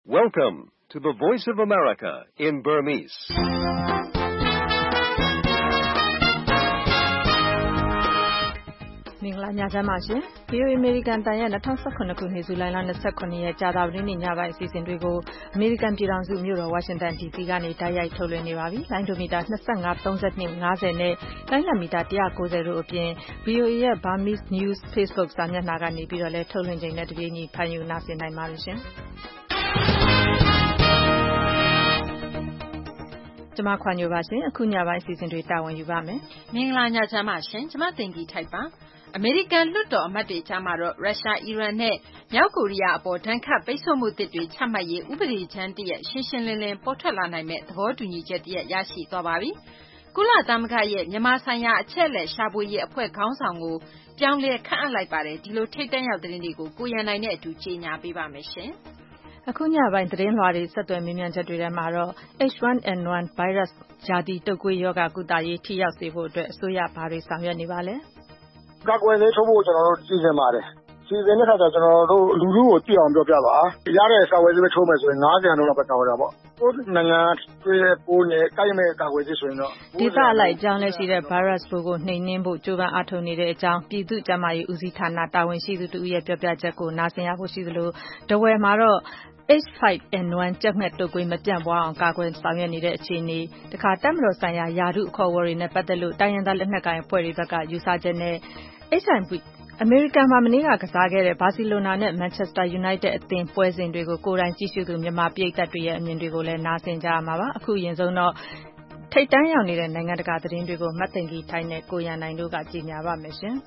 Welcome to the Voice of America in Burmese. ။မင်္ဂလာညချမ်းပါရှင်။ VOA American တန်ရဲ့2019ခုနှစ်ဇူလိုင်လ29ရက်ကြာသပတေးနေ့ညပိုင်းအစီအစဉ်တွေကို American ပြည်ထောင်စုမြို့တော် Washington DC ကနေတိုက်ရိုက်ထုတ်လွှင့်နေပါပြီ။လိုင်းဒိုမီတာ25 32 50နဲ့လိုင်းလံမီတာ190တို့အပြင် VOA ရဲ့ Burmese News Facebook စာမျက်နှာကနေပြီးတော့လည်းထုတ်လွှင့်ချိန်နဲ့တပြေးညီဖန်ယူနာဆင်နိုင်ပါရှင်။ကျမခွန်ညိုပါရှင်အခုညပိုင်းအစီအစဉ်တွေတာဝန်ယူပါမယ်မင်္ဂလာညချမ်းပါရှင်ကျမတင်ကြီးထိုက်ပါအမေရိကန်လွှတ်တော်အမတ်တွေကြားမှာတော့ရုရှားအီရန်နဲ့မြောက်ကိုရီးယားအပေါ်ဒဏ်ခတ်ပိတ်ဆို့မှုတွေချမှတ်ရေးဥပဒေကြမ်းတရက်ရှင်းရှင်းလင်းလင်းပေါ်ထွက်လာနိုင်မဲ့သဘောတူညီချက်တရက်ရရှိသွားပါပြီကုလသမဂ္ဂရဲ့မြန်မာဆိုင်ရာအချက်အလက်ရှာဖွေရေးအဖွဲ့ခေါင်းဆောင်ကိုပြောင်းလဲခန့်အပ်လိုက်ပါတယ်ဒီလိုထိတ်တန့်ရောက်တဲ့သတင်းတွေကိုကိုရန်နိုင်နဲ့အတူကြေညာပေးပါမယ်ရှင်အခုညပိုင်းသတင်းလွှာတွေဆက်သွယ်မြင်းမြန်းချက်တွေထဲမှာတော့ H1N1 virus ရာသီတုပ်ကွေးရောဂါကုသရေးထိရောက်စေဖို့အတွက်အစိုးရဘာတွေဆောင်ရွက်နေပါလဲကာကွယ်ဆေးထိုးဖို့ကျွန်တော်တို့စီစဉ်ပါတယ်စီစဉ်တဲ့အခါကျကျွန်တော်တို့လူထုကိုသိအောင်ပြောပြပါရတဲ့ကာကွယ်ဆေးပဲထိုးမယ်ဆိုရင်90%တော့ပဲကာကွယ်တာပေါ့ကိုနိုင်ငံတွေပိုးနဲ့တိုက်မဲ့ကာကွယ်ဆေးဆိုရင်တော့ဒေသအလိုက်အကြောင်းလဲရှိတဲ့ virus ပိုးကိုနှိမ်နင်းဖို့ကြိုးပမ်းအားထုတ်နေတဲ့အကြောင်းပြည်သူ့ကျန်းမာရေးဦးစီးဌာနတာဝန်ရှိသူတူရဲ့ပြောပြချက်ကိုနားဆင်ရဖို့ရှိသလိုတဝယ်မှာတော့ H5N1 ကြက်ငှက်တုပ်ကွေးမပြန့်ပွားအောင်ကာကွယ်ဆောင်ရွက်နေတဲ့အခြေအနေတခါတပ်မတော်ဆိုင်ရာယာတုအခေါ်အဝေါ်တွေနဲ့ပတ်သက်လို့တိုင်းရင်းသားလက်နက်ကိုင်အဖွဲ့တွေဘက်ကယူဆချက်နဲ့ HIV အမေရိကန်မှာမနေ့ကစားခဲ့တဲ့ဘာစီလိုနာနဲ့မန်ချက်စတာယူနိုက်တက်အသင်းပွဲစဉ်တွေကိုကိုယ်တိုင်ကြည့်ရှုသူမြန်မာပြည်သက်တွေရဲ့အမြင်တွေကိုလည်းနားဆင်ကြရမှာပါအခုအရင်ဆုံးတော့ထိတ်တန်းရောက်နေတဲ့နိုင်ငံတကာသတင်းတွေကိုမတ်သိင်ကြီးထိုင်းနဲ့ကိုရန်နိုင်တို့ကကြီးညာပါမယ်ရှင်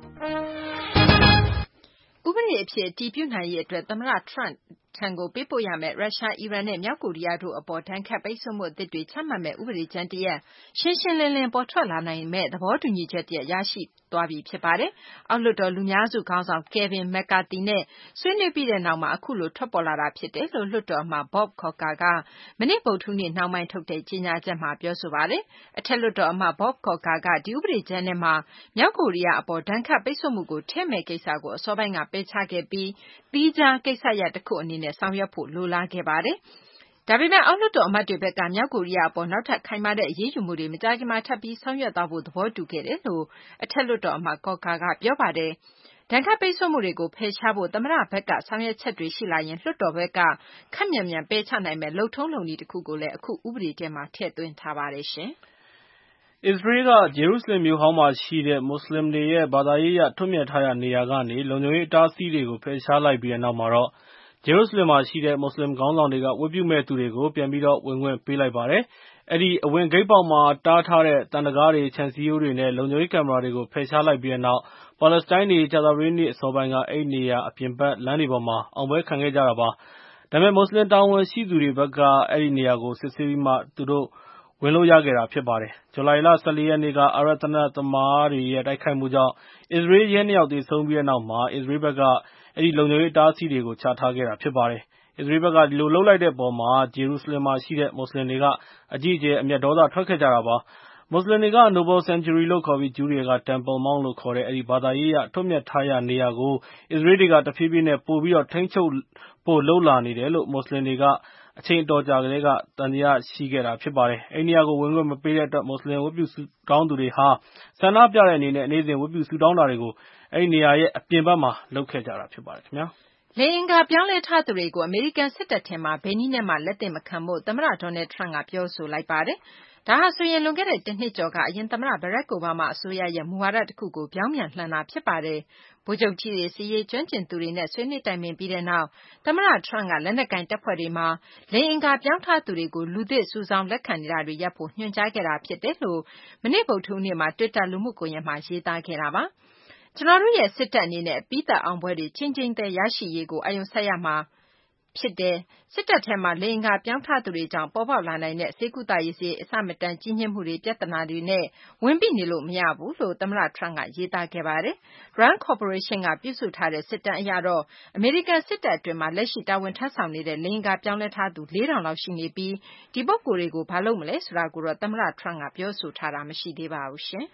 ဥပဒေအဖြစ်တည်ပြုနိုင်ရေးအတွက်သမ္မတထရန့်ထံကိုပေးပို့ရမယ့်ရုရှားအီရန်နဲ့မြောက်ကိုရီးယားတို့အပေါ်ဒဏ်ခတ်ပိတ်ဆို့မှုအသစ်တွေချမှတ်မဲ့ဥပဒေကြမ်းတရက်ရှင်းရှင်းလင်းလင်းပေါ်ထွက်လာနိုင်မဲ့သဘောတူညီချက်တရက်ရရှိသွားပြီဖြစ်ပါတယ်။အောက်လွှတ်တော်လူများစုခေါင်းဆောင် Kevin McCarthy နဲ့ဆွေးနွေးပြီးတဲ့နောက်မှာအခုလိုထွက်ပေါ်လာတာဖြစ်တယ်လို့လွှတ်တော်အမတ် Bob Corker ကမနေ့ဗုဒ္ဓဟူးနေ့နှောင်းပိုင်းထုတ်တဲ့ကြေညာချက်မှာပြောဆိုပါတယ်။အထက်လွှတ်တော်အမတ် Bob Corker ကဒီဥပဒေကြမ်းထဲမှာမြောက်ကိုရီးယားအပေါ်ဒဏ်ခတ်ပိတ်ဆို့မှုကိုထည့်မဲ့ကိစ္စကိုအစောပိုင်းကပယ်ချခဲ့ပြီးသီးခြားကိစ္စရပ်တစ်ခုအနေနဲ့ဆောင်ရွက်ဖို့လိုလားခဲ့ပါတယ်။ဒါပေမဲ့အောက်လွှတ်တော်အမတ်တွေဘက်ကမြောက်ကိုရီးယားအပေါ်နောက်ထပ်ခိုင်မာတဲ့အရေးယူမှုတွေမကြာခင်မှာထပ်ပြီးဆောင်ရွက်သွားဖို့သဘောတူခဲ့တယ်လို့အထက်လွှတ်တော်အမတ် Corker ကပြောပါတယ်။ဒဏ်ခတ်ပိတ်ဆို့မှုတွေကိုဖယ်ရှားဖို့သမ္မတဘက်ကဆောင်ရွက်ချက်တွေရှိလာရင်လွှတ်တော်ဘက်ကခက်မြန်မြန်ပယ်ချနိုင်မဲ့လုပ်ထုံးလုပ်နည်းတစ်ခုကိုလည်းအခုဥပဒေထဲမှာထည့်သွင်းထားပါတယ်ရှင်။အစ္စရေးကဂျေရုဆလင်မြို့ဟောင်းမှာရှိတဲ့မွတ်စလင်တွေရဲ့ဘာသာရေးအရထွတ်မြတ်ထားရာနေရာကနေလုံခြုံရေးအတားအဆီးတွေကိုဖယ်ရှားလိုက်ပြီးတဲ့နောက်မှာတော့ဂျေရုဆလင်မှာရှိတဲ့မွတ်စလင်ခေါင်းဆောင်တွေကဝတ်ပြုမဲ့သူတွေကိုပြန်ပြီးတော့ဝင်ခွင့်ပေးလိုက်ပါတယ်။အဲဒီအဝင်ဂိတ်ပေါက်မှာတားထားတဲ့တန်တကားတွေခြံစည်းရိုးတွေနဲ့လုံခြုံရေးကင်မရာတွေကိုဖယ်ရှားလိုက်ပြီးတဲ့နောက်ပါလက်စတိုင်းတွေကြာသပတေးနေ့အစောပိုင်းကအဲဒီနေရာအပြင်ဘက်လမ်းတွေပေါ်မှာအောင်ပွဲခံခဲ့ကြတာပါ။ဒါပေမဲ့မွတ်စလင်တာဝန်ရှိသူတွေဘက်ကအဲဒီနေရာကိုစစ်ဆေးပြီးမှသူတို့ဝင်လို့ရခဲ့တာဖြစ်ပါတယ်။ဇူလိုင်လ14ရက်နေ့ကအာရပ်သနက်သမားတွေရဲ့တိုက်ခိုက်မှုကြောင့်အစ္စရေးရဲ2ယောက်သေဆုံးပြီးတဲ့နောက်မှာအစ္စရေးဘက်ကအဲဒီလုံခြုံရေးအတားအဆီးတွေကိုချထားခဲ့တာဖြစ်ပါတယ်။အစ္စရေးဘက်ကဒီလိုလုပ်လိုက်တဲ့အပေါ်မှာဂျေရုဆလင်မှာရှိတဲ့မွတ်စလင်တွေကအကြီးအကျယ်အမျက်ဒေါသထွက်ခဲ့ကြတာပါ။မွတ်စလင်တွေက Noble Sanctuary လို့ခေါ်ပြီးဂျူးတွေက Temple Mount လို့ခေါ်တဲ့အဲဒီဘာသာရေးအရအထွတ်အမြတ်ထားရာနေရာကိုအစ္စရေးတွေကတဖြည်းဖြည်းနဲ့ပိုပြီးတော့ထိန်းချုပ်ဖို့လုပ်လာနေတယ်လို့မွတ်စလင်တွေကအချိန်အတော်ကြာကတည်းကသံသယရှိခဲ့တာဖြစ်ပါတယ်။အဲဒီနေရာကိုဝင်ခွင့်မပေးတဲ့အတွက်မွတ်စလင်ဝတ်ပြုဆုတောင်းသူတွေဟာဆန္ဒပြတဲ့အနေနဲ့နေ့စဉ်ဝတ်ပြုဆုတောင်းတာတွေကိုအဲဒီနေရာရဲ့အပြင်ဘက်မှာလုပ်ခဲ့ကြတာဖြစ်ပါတယ်ခင်ဗျာ။လေအင်္ဂါပြောင်းလဲထားသူတွေကိုအမေရိကန်စစ်တပ်ထဲမှာဘယ်နည်းနဲ့မှလက်သင့်မခံဖို့သမ္မတဒေါ်နယ်ထရန့်ကပြောဆိုလိုက်ပါတယ်။ဒါဟာဆိုရင်လွန်ခဲ့တဲ့တစ်နှစ်ကျော်ကအရင်သမ္မတဘရက်အိုဘားမားအစိုးရရဲ့မူဝါဒတစ်ခုကိုပြောင်းပြန်လှန်တာဖြစ်ပါတယ်။ဗိုလ်ချုပ်ကြီးတွေစီရေးကျွမ်းကျင်သူတွေနဲ့ဆွေးနွေးတိုင်ပင်ပြီးတဲ့နောက်သမ္မတထရန့်ကလက်နက်ကိုင်တပ်ဖွဲ့တွေမှာလေအင်္ဂါပြောင်းထားသူတွေကိုလူသစ်စုဆောင်းလက်ခံနေတာတွေရပ်ဖို့ညွှန်ကြားခဲ့တာဖြစ်တယ်လို့မနေ့ဗုဒ္ဓဟူးနေ့မှာ Twitter လူမှုကွန်ရက်မှာရေးသားခဲ့တာပါ။ကျွန်တော်တို့ရဲ့စစ်တပ်အနေနဲ့အပြီးသတ်အောင်ပွဲတွေချင်းချင်းသေးရရှိရေးကိုအာရုံစိုက်ရမှာဖြစ်တယ်။စစ်တပ်ထဲမှာလေအင်္ဂါပြောင်းထားသူတွေကြောင့်ပေါ်ပေါက်လာနိုင်တဲ့ဆေးကုသရေးစရိတ်အဆမတန်ကြီးမြင့်မှုတွေပြဿနာတွေနဲ့ဝင်ပြီးနေလို့မရဘူးလို့သမ္မတထရန့်ကရေးသားခဲ့ပါတယ်။ Rand Corporation ကပြုစုထားတဲ့စစ်တမ်းအရတော့အမေရိကန်စစ်တပ်အတွင်းမှာလက်ရှိတာဝန်ထမ်းဆောင်နေတဲ့လေအင်္ဂါပြောင်းလဲထားသူ4000လောက်ရှိနေပြီးဒီပုဂ္ဂိုလ်တွေကိုဘာလုပ်မလဲဆိုတာကိုတော့သမ္မတထရန့်ကပြောဆိုထားတာမရှိသေးပါဘူးရှင်။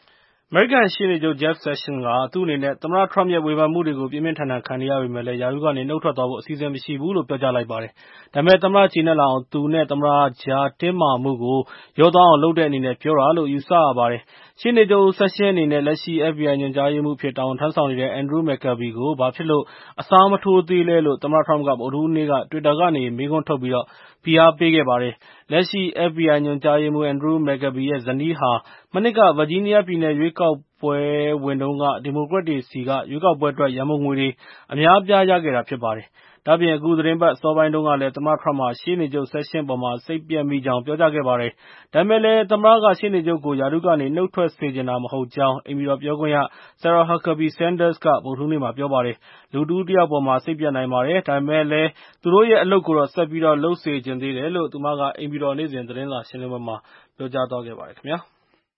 အမေရိကန်ရှေ့နေချုပ် Jeff Sessions ကသူ့အနေနဲ့သမ္မတ Trump ရဲ့ဝေဖန်မှုတွေကိုပြင်းပြင်းထန်ထန်ခံနေရပေမဲ့လည်း ရာထူးကနေနုတ်ထွက်သွားဖို့အစီအစဉ်မရှိဘူးလို့ပြောကြားလိုက်ပါတယ်။ဒါပေမဲ့သမ္မတကျေနပ်လာအောင်သူနဲ့သမ္မတကြားတင်းမာမှုကိုလျော့သွားအောင်လုပ်တဲ့အနေနဲ့ပြောတာလို့ယူဆရပါတယ်။ရှေ့နေချုပ် Sessions အနေနဲ့လက်ရှိ FBI ညွှန်ကြားရေးမှူးအဖြစ်တာဝန်ထမ်းဆောင်နေတဲ့ Andrew McCabe ကိုဘာဖြစ်လို့အစားမထိုးသေးလဲလို့သမ္မတ Trump ကဗုဒ္ဓဟူးနေ့က Twitter ကနေမေးခွန်းထုတ်ပြီးဖိအားပေးခဲ့ပါတယ်။လက်ရှိ FBI ညွှန်ကြားရေးမှူး Andrew McCabe ရဲ့ဇနီးဟာမနှစ်က ဗာဂျီးနီးယားပြည်နယ်ရွေးကောက်ပွဲဝင်တုန်းကဒီမိုကရက်တွေဆီကရွေးကောက်ပွဲအတွက်ရန်ပုံငွေတွေအများအပြားရခဲ့တာဖြစ်ပါတယ်။ဒါ့အပြင်အခုသတင်းပတ်အစောပိုင်းတုန်းကလည်းသမ္မတ Trump ဟာရှေ့နေချုပ် Sessions ပေါ်မှာစိတ်ပျက်မိကြောင်းပြောကြားခဲ့ပါတယ်။ဒါပေမဲ့လည်းသမ္မတကရှေ့နေချုပ်ကိုရာထူးကနေနုတ်ထွက်စေချင်တာမဟုတ်ကြောင်းအိမ်ဖြူတော်ပြောခွင့်ရ Sarah Huckabee Sanders ကဗုဒ္ဓဟူးနေ့မှာပြောပါတယ်။လူတဦးတယောက်အပေါ်မှာစိတ်ပျက်နိုင်ပါတယ်။ဒါပေမဲ့လည်းသူတို့ရဲ့အလုပ်ကိုတော့ဆက်ပြီးလုပ်စေချင်သေးတယ်လို့သူမကအိမ်ဖြူတော်နေ့စဉ်သတင်းစာရှင်းလင်းပွဲမှာပြောကြားသွားခဲ့ပါတယ်ခင်ဗျာ။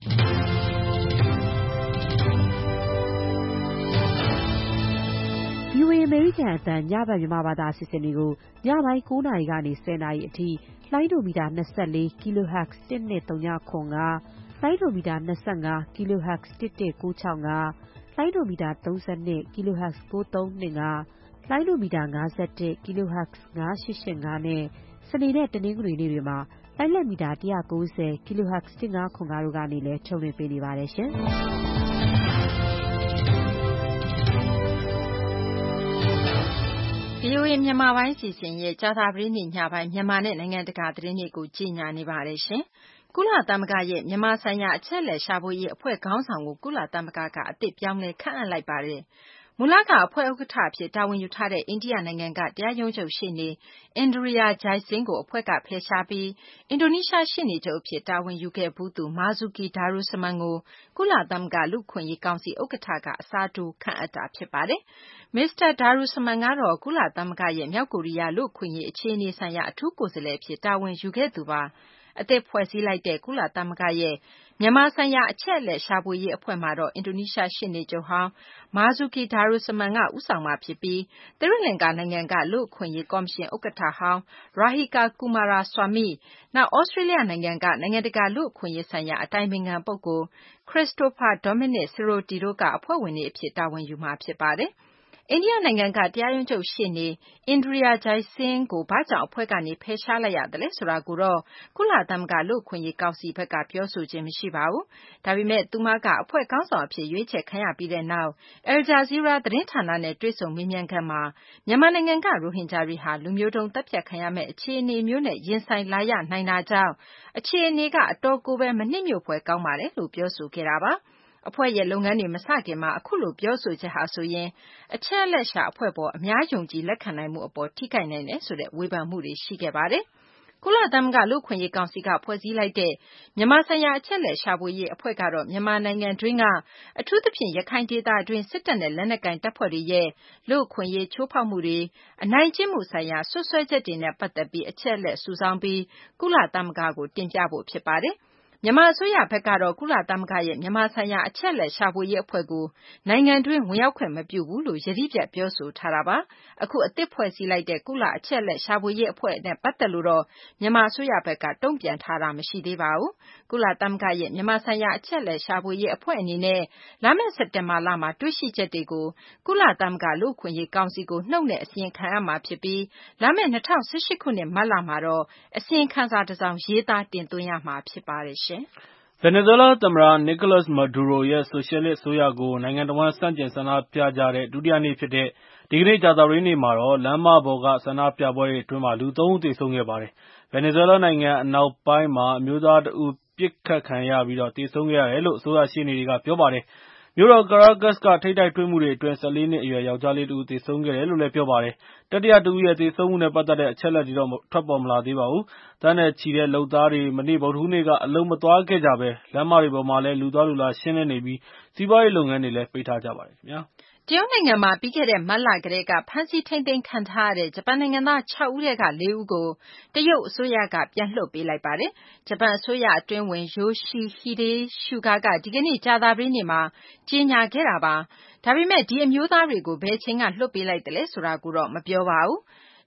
VOA အမေရိကန်အသံညဘက်မြန်မာဘာသာအစီအစဉ်တွေကိုညပိုင်း 9 နာရီကနေ 10 နာရီအထိလိုင်းဒိုမီတာ24 kHz 1239 လိုင်းဒိုမီတာ25 kHz 1196 လိုင်းဒိုမီတာ32 kHz 9325 လိုင်းဒိုမီတာ51 kHz 9885နဲ့စနေနဲ့တနင်္ဂနွေနေ့တွေမှာလိုင်းလက်မီတာ190 kHz 1505တို့ကနေလည်းထုတ်လွှင့်ပေးနေပါတယ်ရှင်။ VOA မြန်မာပိုင်းစီစဉ်ရဲ့ကြာသပတေးနေ့ညပိုင်းမြန်မာနဲ့နိုင်ငံတကာသတင်းတွေကိုကြီးညာနေပါတယ်ရှင်။ကုလသမဂ္ဂရဲ့မြန်မာဆိုင်ရာအချက်အလက်ရှာဖွေရေးအဖွဲ့ခေါင်းဆောင်ကိုကုလသမဂ္ဂကအသစ်ပြောင်းလဲခန့်အပ်လိုက်ပါတယ်။မူလကအဖွဲ့ဥက္ကဋ္ဌအဖြစ်တာဝန်ယူထားတဲ့အိန္ဒိယနိုင်ငံကတရားရုံးချုပ်ရှေ့နေ Indira Jaising ကိုအဖွဲ့ကဖယ်ရှားပြီးအင်ဒိုနီးရှားရှေ့နေချုပ်အဖြစ်တာဝန်ယူခဲ့ဘူးသူ Marzuki Darusman ကိုကုလသမဂ္ဂလူ့အခွင့်အရေးကောင်စီဥက္ကဋ္ဌကအစားထိုးခန့်အပ်တာဖြစ်ပါတယ်။ Mr. Darusman ကတော့ကုလသမဂ္ဂရဲ့မြောက်ကိုရီးယားလူ့အခွင့်အရေးအခြေအနေဆိုင်ရာအထူးကိုယ်စားလှယ်အဖြစ်တာဝန်ယူခဲ့သူပါ။အသစ်ဖွဲ့စည်းလိုက်တဲ့ကုလသမဂ္ဂရဲ့မြန်မာဆိုင်ရာအချက်အလက်ရှာဖွေရေးအဖွဲ့မှာတော့အင်ဒိုနီးရှားရှေ့နေချုပ်ဟောင်း Marzuki Darusman ကဦးဆောင်မှာဖြစ်ပြီးသီရိလင်္ကာနိုင်ငံကလူ့အခွင့်အရေးကော်မရှင်ဥက္ကဋ္ဌဟောင်း Rahika Kumaraswamy နောက်သြစတြေးလျနိုင်ငံကနိုင်ငံတကာလူ့အခွင့်အရေးဆိုင်ရာအတိုင်ပင်ခံပုဂ္ဂိုလ် Christopher Dominic Sidoti တို့ကအဖွဲ့ဝင်တွေအဖြစ်တာဝန်ယူမှာဖြစ်ပါတယ်။အိန္ဒိယနိုင်ငံကတရားရုံးချုပ်ရှေ့နေ Indira Jaising ကိုဘာကြောင့်အဖွဲ့ကနေဖယ်ရှားလိုက်ရသလဲဆိုတာကိုတော့ကုလသမဂ္ဂလူ့အခွင့်အရေးကောင်စီဘက်ကပြောဆိုခြင်းမရှိပါဘူး။ဒါပေမဲ့သူမကအဖွဲ့ခေါင်းဆောင်အဖြစ်ရွေးချယ်ခံရပြီးတဲ့နောက် Al Jazeera သတင်းဌာနနဲ့တွေ့ဆုံမေးမြန်းခန်းမှာမြန်မာနိုင်ငံကရိုဟင်ဂျာတွေဟာလူမျိုးတုံးသတ်ဖြတ်ခံရမယ့်အခြေအနေမျိုးနဲ့ရင်ဆိုင်လာရနိုင်တာကြောင့်အခြေအနေကအတော်ကိုပဲမနှစ်မြို့ဖွယ်ကောင်းပါတယ်လို့ပြောဆိုခဲ့တာပါ။အဖွဲ့ရဲ့လုပ်ငန်းတွေမစခင်မှာအခုလိုပြောဆိုချက်ဟာဆိုရင်အချက်အလက်ရှာအဖွဲ့ပေါ်အများယုံကြည်လက်ခံနိုင်မှုအပေါ်ထိခိုက်နိုင်တယ်ဆိုတဲ့ဝေဖန်မှုတွေရှိခဲ့ပါတယ်။ကုလသမဂ္ဂလူ့အခွင့်အရေးကောင်စီကဖွဲ့စည်းလိုက်တဲ့မြန်မာဆိုင်ရာအချက်အလက်ရှာဖွေရေးအဖွဲ့ကတော့မြန်မာနိုင်ငံတွင်းကအထူးသဖြင့်ရခိုင်ဒေသတွင်းစစ်တပ်နဲ့လက်နက်ကိုင်တပ်ဖွဲ့တွေရဲ့လူ့အခွင့်အရေးချိုးဖောက်မှုတွေအနိုင်ကျင့်မှုဆိုင်ရာစွပ်စွဲချက်တွေနဲ့ပတ်သက်ပြီးအချက်အလက်စုဆောင်းပြီးကုလသမဂ္ဂကိုတင်ပြဖို့ဖြစ်ပါတယ်။မြန်မာအစိုးရဘက်ကတော့ကုလသမဂ္ဂရဲ့မြန်မာဆိုင်ရာအချက်အလက်ရှာဖွေရေးအဖွဲ့ကိုနိုင်ငံတွင်းဝင်ရောက်ခွင့်မပြုဘူးလို့ယတိပြတ်ပြောဆိုထားတာပါ။အခုအသစ်ဖွဲ့စည်းလိုက်တဲ့ကုလအချက်အလက်ရှာဖွေရေးအဖွဲ့နဲ့ပတ်သက်လို့တော့မြန်မာအစိုးရဘက်ကတုံ့ပြန်ထားတာမရှိသေးပါဘူး။ကုလသမဂ္ဂရဲ့မြန်မာဆိုင်ရာအချက်အလက်ရှာဖွေရေးအဖွဲ့အနေနဲ့လာမယ့်စက်တင်ဘာလမှာတွေ့ရှိချက်တွေကိုကုလသမဂ္ဂလူ့အခွင့်အရေးကောင်စီကိုနှုတ်နဲ့အစီရင်ခံရမှာဖြစ်ပြီးလာမယ့်2018ခုနှစ်မတ်လမှာတော့အစီရင်ခံစာတစ်စောင်ရေးသားတင်သွင်းရမှာဖြစ်ပါတယ်။ဗင်နီဇွဲလားသမ္မတ Nicolas Maduro ရဲ့ဆိုရှယ်လစ်အစိုးရကိုနိုင်ငံတဝန်းဆန့်ကျင်ဆန္ဒပြကြတဲ့ဒုတိယနေ့ဖြစ်တဲ့ဒီကနေ့ကြာသပတေးနေ့မှာတော့လမ်းမပေါ်ကဆန္ဒပြပွဲတွေအတွင်းလူ3ဦးသေဆုံးခဲ့ပါတယ်။ဗင်နီဇွဲလားနိုင်ငံအနောက်ပိုင်းမှာအမျိုးသားတဦးပစ်ခတ်ခံရပြီးသေဆုံးခဲ့ရတယ်လို့အစိုးရရှေ့နေတွေကပြောပါတယ်။မြို့တော် Caracas ကထိပ်တိုက်တွေ့မှုတွေအတွင်း14နှစ်အရွယ်ယောက်ျားလေးတဦးသေဆုံးခဲ့တယ်လို့လည်းပြောပါတယ်။တတိယတဦးရဲ့သေဆုံးမှုနဲ့ပတ်သက်တဲ့အချက်အလက်တွေတော့ထွက်ပေါ်မလာသေးပါဘူး။သန်းနဲ့ချီတဲ့လုပ်သားတွေမနေ့ဗုဒ္ဓဟူးနေ့ကအလုပ်မသွားခဲ့ကြဘဲလမ်းမတွေပေါ်မှာလည်းလူသွားလူလာရှင်းလင်းနေပြီးစီးပွားရေးလုပ်ငန်းတွေလည်းပိတ်ထားကြပါတယ်ခင်ဗျာ။တရုတ်နိုင်ငံမှာပြီးခဲ့တဲ့မတ်လကတည်းကဖမ်းဆီးထိန်းသိမ်းခံထားရတဲ့ဂျပန်နိုင်ငံသား6ဦးထဲက4ဦးကိုတရုတ်အစိုးရကပြန်လွှတ်ပေးလိုက်ပါတယ်။ဂျပန်အစိုးရအတွင်းဝန် Yoshihide Suga ကဒီကနေ့ကြာသပတေးနေ့မှာကြေညာခဲ့တာပါ။ဒါပေမဲ့ဒီအမျိုးသားတွေကိုဘယ်အချိန်ကလွှတ်ပေးလိုက်သလဲဆိုတာကိုတော့မပြောပါဘူး။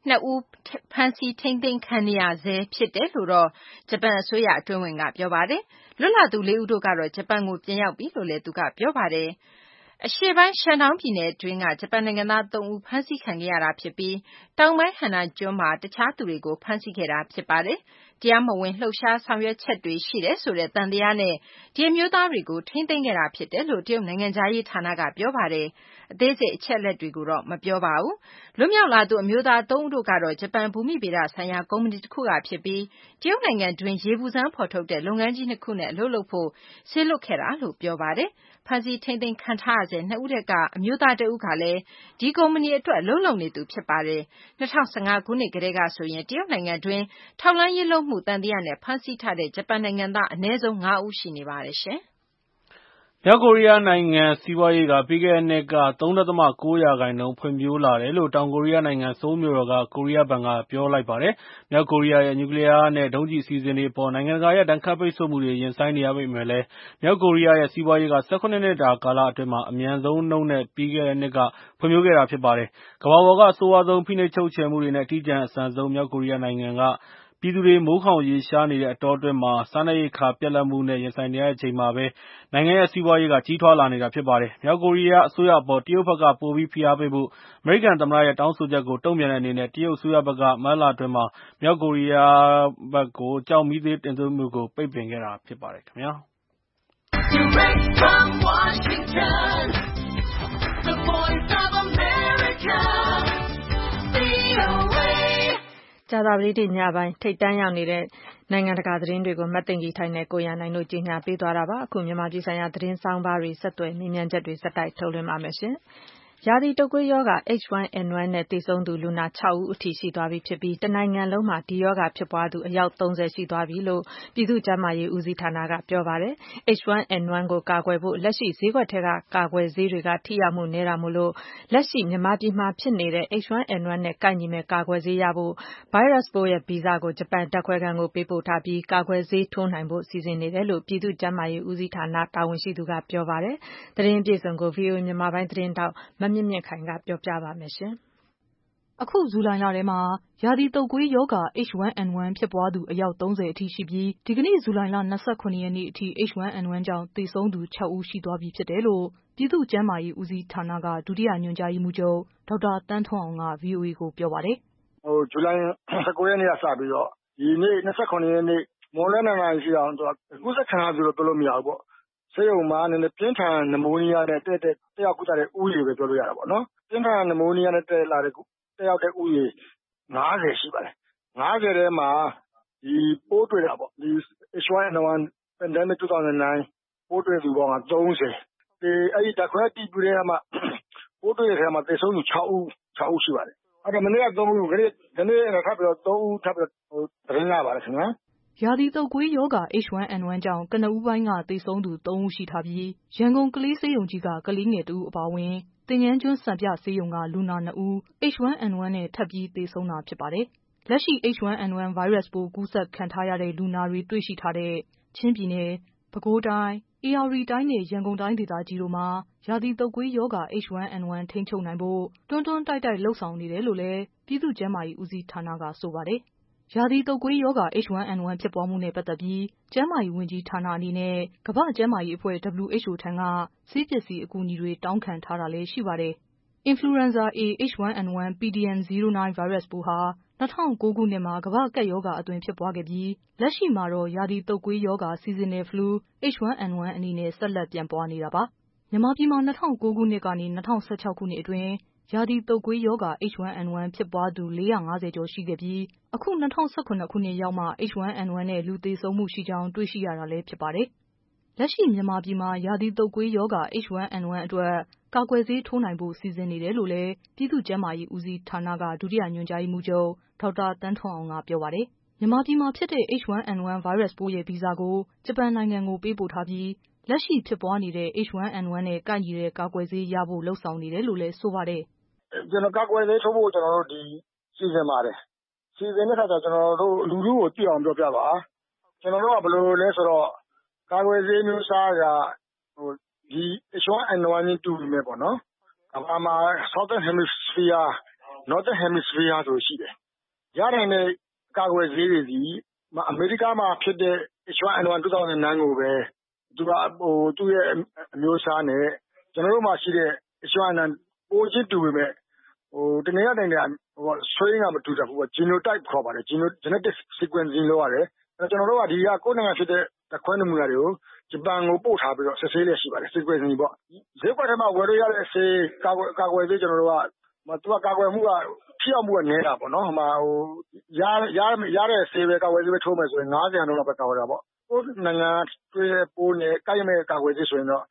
2 ဦးဖမ်းဆီးထိန်းသိမ်းခံနေရဆဲဖြစ်တယ်လို့တော့ဂျပန်အစိုးရအတွင်းဝန်ကပြောပါတယ်။လွတ်လပ်သူ 4 ဦးတို့ကတော့ဂျပန်ကိုပြန်ရောက်ပြီလို့လည်းသူကပြောပါတယ်။အရှေ့ပိုင်းရှန်ဒေါင်းပြည်နယ်အတွင်းကဂျပန်နိုင်ငံသား 3 ဦးဖမ်းဆီးခံခဲ့ရတာဖြစ်ပြီးတောင်ပိုင်းဟန်နာကျွန်းမှာတခြားသူတွေကိုဖမ်းဆီးခဲ့တာဖြစ်ပါတယ်။တရားမဝင်လှုပ်ရှားဆောင်ရွက်ချက်တွေရှိတယ်ဆိုတဲ့သံသယနဲ့ဒီအမျိုးသားတွေကိုထိန်းသိမ်းခဲ့တာဖြစ်တယ်လို့တရုတ်နိုင်ငံသားရေးဌာနကပြောပါတယ်။အသေးစိတ်အချက်လက်တွေကိုတော့မပြောပါဘူး။လွတ်မြောက်လာသူအမျိုးသား 3 ဦးတို့ကတော့ဂျပန်ဘူမိဗေဒဆိုင်ရာကုမ္ပဏီတစ်ခုကဖြစ်ပြီးတရုတ်နိုင်ငံတွင်းရေပူစမ်းဖော်ထုတ်တဲ့လုပ်ငန်းကြီး2 ခုနဲ့အလုပ်လုပ်ဖို့ဆေးလွတ်ခဲ့တာလို့ပြောပါတယ်။ဖမ်းဆီးထိန်းသိမ်းခံထားရတဲ့2 ဦးတက်ကအမျိုးသား1 ဦးကလည်းဒီကုမ္ပဏီအတွက်အလုပ်လုပ်နေသူဖြစ်ပါတယ်။2015 ခုနှစ်ကတည်းကဆိုရင်တရုတ်နိုင်ငံတွင်းထောက်လှမ်းရေးလုပ်မှုတန်တရားနဲ့ဖမ်းဆီးထားတဲ့ဂျပန်နိုင်ငံသားအနည်းဆုံး 5 ဦးရှိနေပါတယ်ရှင်။မြောက်ကိုရီးယားနိုင်ငံစီးပွားရေးကပြီးခဲ့တဲ့နှစ်က 3.9% ဖွံ့ဖြိုးလာတယ်လို့တောင်ကိုရီးယားနိုင်ငံဆိုးလ်မြို့တော်ကကိုရီးယားဘဏ်ကပြောလိုက်ပါတယ်။မြောက်ကိုရီးယားရဲ့နျူကလီးယားနဲ့ဒုံးကျည်အစီအစဉ်တွေအပေါ်နိုင်ငံတကာရဲ့ဒဏ်ခတ်ပိတ်ဆို့မှုတွေရင်ဆိုင်နေရပေမဲ့လည်းမြောက်ကိုရီးယားရဲ့စီးပွားရေးက18 နှစ်တာကာလအတွင်းအမြန်ဆုံးနှုန်းနဲ့ပြီးခဲ့တဲ့နှစ်ကဖွံ့ဖြိုးခဲ့တာဖြစ်ပါတယ်။ကမ္ဘာပေါ်ကအဆိုးဝါးဆုံးဖိနှိပ်ချုပ်ချယ်မှုတွေနဲ့အထီးကျန်အဆန်ဆုံးမြောက်ကိုရီးယားနိုင်ငံကပြည်သူတွေမိုးခေါင်ရေရှားနေတဲ့အတောအတွင်းစားနပ်ရိက္ခာပြတ်လပ်မှုနဲ့ရင်ဆိုင်နေရတဲ့အချိန်မှာပဲနိုင်ငံရဲ့စီးပွားရေးကကြီးထွားလာနေတာဖြစ်ပါတယ်။မြောက်ကိုရီးယားအစိုးရအပေါ်တရုတ်ဘက်ကပိုပြီးဖိအားပေးဖို့အမေရိကန်သမ္မတရဲ့တောင်းဆိုချက်ကိုတုံ့ပြန်တဲ့အနေနဲ့တရုတ်အစိုးရဘက်ကမတ်လအတွင်းမြောက်ကိုရီးယားဘက်ကိုကျောက်မီးသွေးတင်သွင်းမှုကိုပိတ်ပင်ခဲ့တာဖြစ်ပါတယ်ခင်ဗျာကြာသပတေးနေ့ညပိုင်းထိပ်တန်းရောက်နေတဲ့နိုင်ငံတကာသတင်းတွေကိုမတ်သိင်္ဂီထိုက်နဲ့ကိုရန်နိုင်တို့ကြီးညာပေးသွားတာပါအခုမြန်မာပြည်ဆိုင်ရာသတင်းဆောင်ပါတွေဆက်သွယ်မေးမြန်းချက်တွေဆက်တိုက်ထုတ်လွှင့်ပါမယ်ရှင်ရာသီတုပ်ကွေးရောဂါ H1N1 နဲ့သေဆုံးသူလူနာ 6 ဦးအထိရှိသွားပြီဖြစ်ပြီးတနိုင်ငံလုံးမှာဒီရောဂါဖြစ်ပွားသူအယောက် 30 ရှိသွားပြီလို့ပြည်သူ့ကျန်းမာရေးဦးစီးဌာနကပြောပါတယ်။ H1N1 ကိုကာကွယ်ဖို့လက်ရှိဈေးကွက်ထဲကကာကွယ်ဆေးတွေကထိရောက်မှုနည်းတာမို့လက်ရှိမြန်မာပြည်မှာဖြစ်နေတဲ့ H1N1 နဲ့ကိုက်ညီမဲ့ကာကွယ်ဆေးရဖို့ဗိုင်းရပ်စ်ပိုးရဲ့ဗီဇကိုဂျပန်ဓာတ်ခွဲခန်းကိုပေးပို့ထားပြီးကာကွယ်ဆေးထိုးနိုင်ဖို့စီစဉ်နေတယ်လို့ပြည်သူ့ကျန်းမာရေးဦးစီးဌာနတာဝန်ရှိသူကပြောပါတယ်။သတင်းအပြည့်အစုံကို VOA မြန်မာပိုင်းသတင်းတောက်မမြင့်မြင့်ခိုင်ကပြောပြပါမယ်ရှင်။အခုဇူလိုင်လထဲမှာရာသီတုပ်ကွေးရောဂါ H1N1 ဖြစ်ပွားသူအယောက် 30 အထိရှိပြီးဒီကနေ့ဇူလိုင်လ 29 ရက်နေ့အထိ H1N1 ကြောင့်သေဆုံးသူ 6 ဦးရှိသွားပြီဖြစ်တယ်လို့ပြည်သူ့ကျန်းမာရေးဦးစီးဌာနကဒုတိယညွှန်ကြားရေးမှူးချုပ်ဒေါက်တာသန်းထွန်းအောင်က VOA ကိုပြောပါတယ်။ဇူလိုင် 19 ရက်နေ့ကစပြီးတော့ဒီနေ့ 29 ရက်နေ့မွန်လွဲနိုင်ရှိအောင်ကူးစက်ခံရသူလို့ပြောလို့မရဘူးပေါ့။ဆေးရုံမှာနည်းနည်းပြင်းထန်နမိုးနီးယားနဲ့တက်ရောက်ကုသတဲ့ဦးရေပဲပြောလို့ရတာပေါ့နော်။ပြင်းထန်နမိုးနီးယားနဲ့တက်ရောက်တဲ့ဦးရေ50ရှိပါတယ်။50ထဲမှာဒီပိုးတွေ့တာပေါ့ဒီ H1N1 pandemic 2009ပိုးတွေ့သူပေါင်းက30ဒီအဲ့ဒီဓာတ်ခွဲအတည်ပြုတဲ့မှာပိုးတွေ့တဲ့ထဲမှာသေဆုံးသူ6ဦးရှိပါတယ်။အဲ့တော့မနေ့က3ဦးခနေ့ထပ်ပြီးတော့3ဦးထပ်ပြီးတော့သတင်းရပါတယ်ခင်ဗျာ။ရာသီတုပ်ကွေးရောဂါ H1N1 ကြောင့်ကနဦးပိုင်းကသေဆုံးသူ3ဦးရှိထားပြီးရန်ကုန်ကလေးဆေးရုံကြီးကကလေးငယ်1ဦးအပါအဝင်သင်္ဃန်းကျွန်းစံပြဆေးရုံကလူနာ2ဦး H1N1 နဲ့ထပ်ပြီးသေဆုံးတာဖြစ်ပါတယ်။လက်ရှိ H1N1 ဗိုင်းရပ်စ်ပိုးကူးစက်ခံထားရတဲ့လူနာတွေတွေ့ရှိထားတဲ့ချင်းပြည်နယ်၊ပဲခူးတိုင်း၊ဧရာဝတီတိုင်းနဲ့ရန်ကုန်တိုင်းဒေသကြီးတို့မှာရာသီတုပ်ကွေးရောဂါ H1N1 ထိန်းချုပ်နိုင်ဖို့တွန်းတွန်းတိုက်တိုက်လှုံ့ဆော်နေတယ်လို့လည်းပြည်သူ့ကျန်းမာရေးဦးစီးဌာနကဆိုပါတယ်။ရာသီတုပ်ကွေးရောဂါ H1N1 ဖြစ်ပွားမှုနဲ့ပတ်သက်ပြီးကျန်းမာရေးဝန်ကြီးဌာနအနေနဲ့ကမ္ဘာ့ကျန်းမာရေးအဖွဲ့ WHO ထံကဆေးပစ္စည်းအကူအညီတွေတောင်းခံထားတာလည်းရှိပါတယ်။ Influenza A H1N1 pdm09 ဗိုင်းရပ်စ်ပိုးဟာ2009 ခုနှစ်မှာကမ္ဘာ့ကပ်ရောဂါအသွင်ဖြစ်ပွားခဲ့ပြီးလက်ရှိမှာတော့ရာသီတုပ်ကွေးရောဂါ Seasonal Flu H1N1 အနေနဲ့ဆက်လက်ပြန့်ပွားနေတာပါ။မြန်မာပြည်မှာ2009 ခုနှစ်ကနေ2016 ခုနှစ်အတွင်းရာသီတုပ်ကွေးရောဂါ H1N1 ဖြစ်ပွားသူ450 ကျော်ရှိခဲ့ပြီးအခု2017 ခုနှစ်ရောက်မှ H1N1 နဲ့လူသေဆုံးမှုရှိကြောင်းတွေ့ရှိရတာလည်းဖြစ်ပါတယ်။လက်ရှိမြန်မာပြည်မှာရာသီတုပ်ကွေးရောဂါ H1N1 အတွက်ကာကွယ်ဆေးထိုးနိုင်ဖို့စီစဉ်နေတယ်လို့လည်းပြည်သူ့ကျန်းမာရေးဦးစီးဌာနကဒုတိယညွှန်ကြားရေးမှူးချုပ်ဒေါက်တာသန်းထွန်းအောင်ကပြောပါတယ်။မြန်မာပြည်မှာဖြစ်တဲ့ H1N1 ဗိုင်းရပ်စ်ပိုးရဲ့ဗီဇကိုဂျပန်နိုင်ငံကိုပေးပို့ထားပြီးလက်ရှိဖြစ်ပွားနေတဲ့ H1N1 နဲ့ကိုက်ညီတဲ့ကာကွယ်ဆေးရဖို့လုပ်ဆောင်နေတယ်လို့လည်းဆိုပါတယ်။ကျွန်တော်ကာကွယ်ဆေးထိုးဖို့ကျွန်တော်တို့ဒီစီစဉ်ပါတယ်။စီစဉ်တဲ့အခါကျကျွန်တော်တို့လူထုကိုသိအောင်ပြောပြပါ။ကျွန်တော်တို့ကဘယ်လိုလဲဆိုတော့ကာကွယ်ဆေးမျိုးစားကဒီ H1N1 နဲ့တူနေမယ်ပေါ့နော်။ကမ္ဘာမှာ Southern Hemisphere Northern Hemisphere ဆိုရှိတယ်ရနိုင်တဲ့ကာကွယ်ဆေးတွေဒီအမေရိကမှာဖြစ်တဲ့ H1N1 2009ကိုပဲသူကသူ့ရဲ့အမျိုးအစားနဲ့ကျွန်တော်တို့မှာရှိတဲ့ H1N1 ပိုချင်းတူပေမဲ့တနည်းအားဖြင့်strain ကမတူတတ်ဘူး genotype ခေါ်ပါတယ် genetic sequencing လုပ်ရတယ်ကျွန်တော်တို့ကဒီကကိုယ်နိုင်ငံဖြစ်တဲ့ဓာတ်ခွဲနမူနာတွေကိုဂျပန်ကိုပို့ထားပြီးတော့စစ်ဆေးလျက်ရှိပါတယ် sequencing ပေါ့ဈေးကွက်ထဲမှာဝယ်လို့ရတဲ့ဆေးကာကွယ်ဆေးကျွန်တော်တို့ကသူကကာကွယ်မှုကထိရောက်မှုကနည်းတာပေါ့နော်ရတဲ့ဆေးပဲကာကွယ်ဆေးပဲထိုးမယ်ဆိုရင်90%လောက်ပဲကာကွယ်တာပေါ့ကိုယ်နိုင်ငံတွေ့တဲ့ပိုးနဲ့ကိုက်မဲ့ကာကွယ်ဆေးဆိုရင်တော့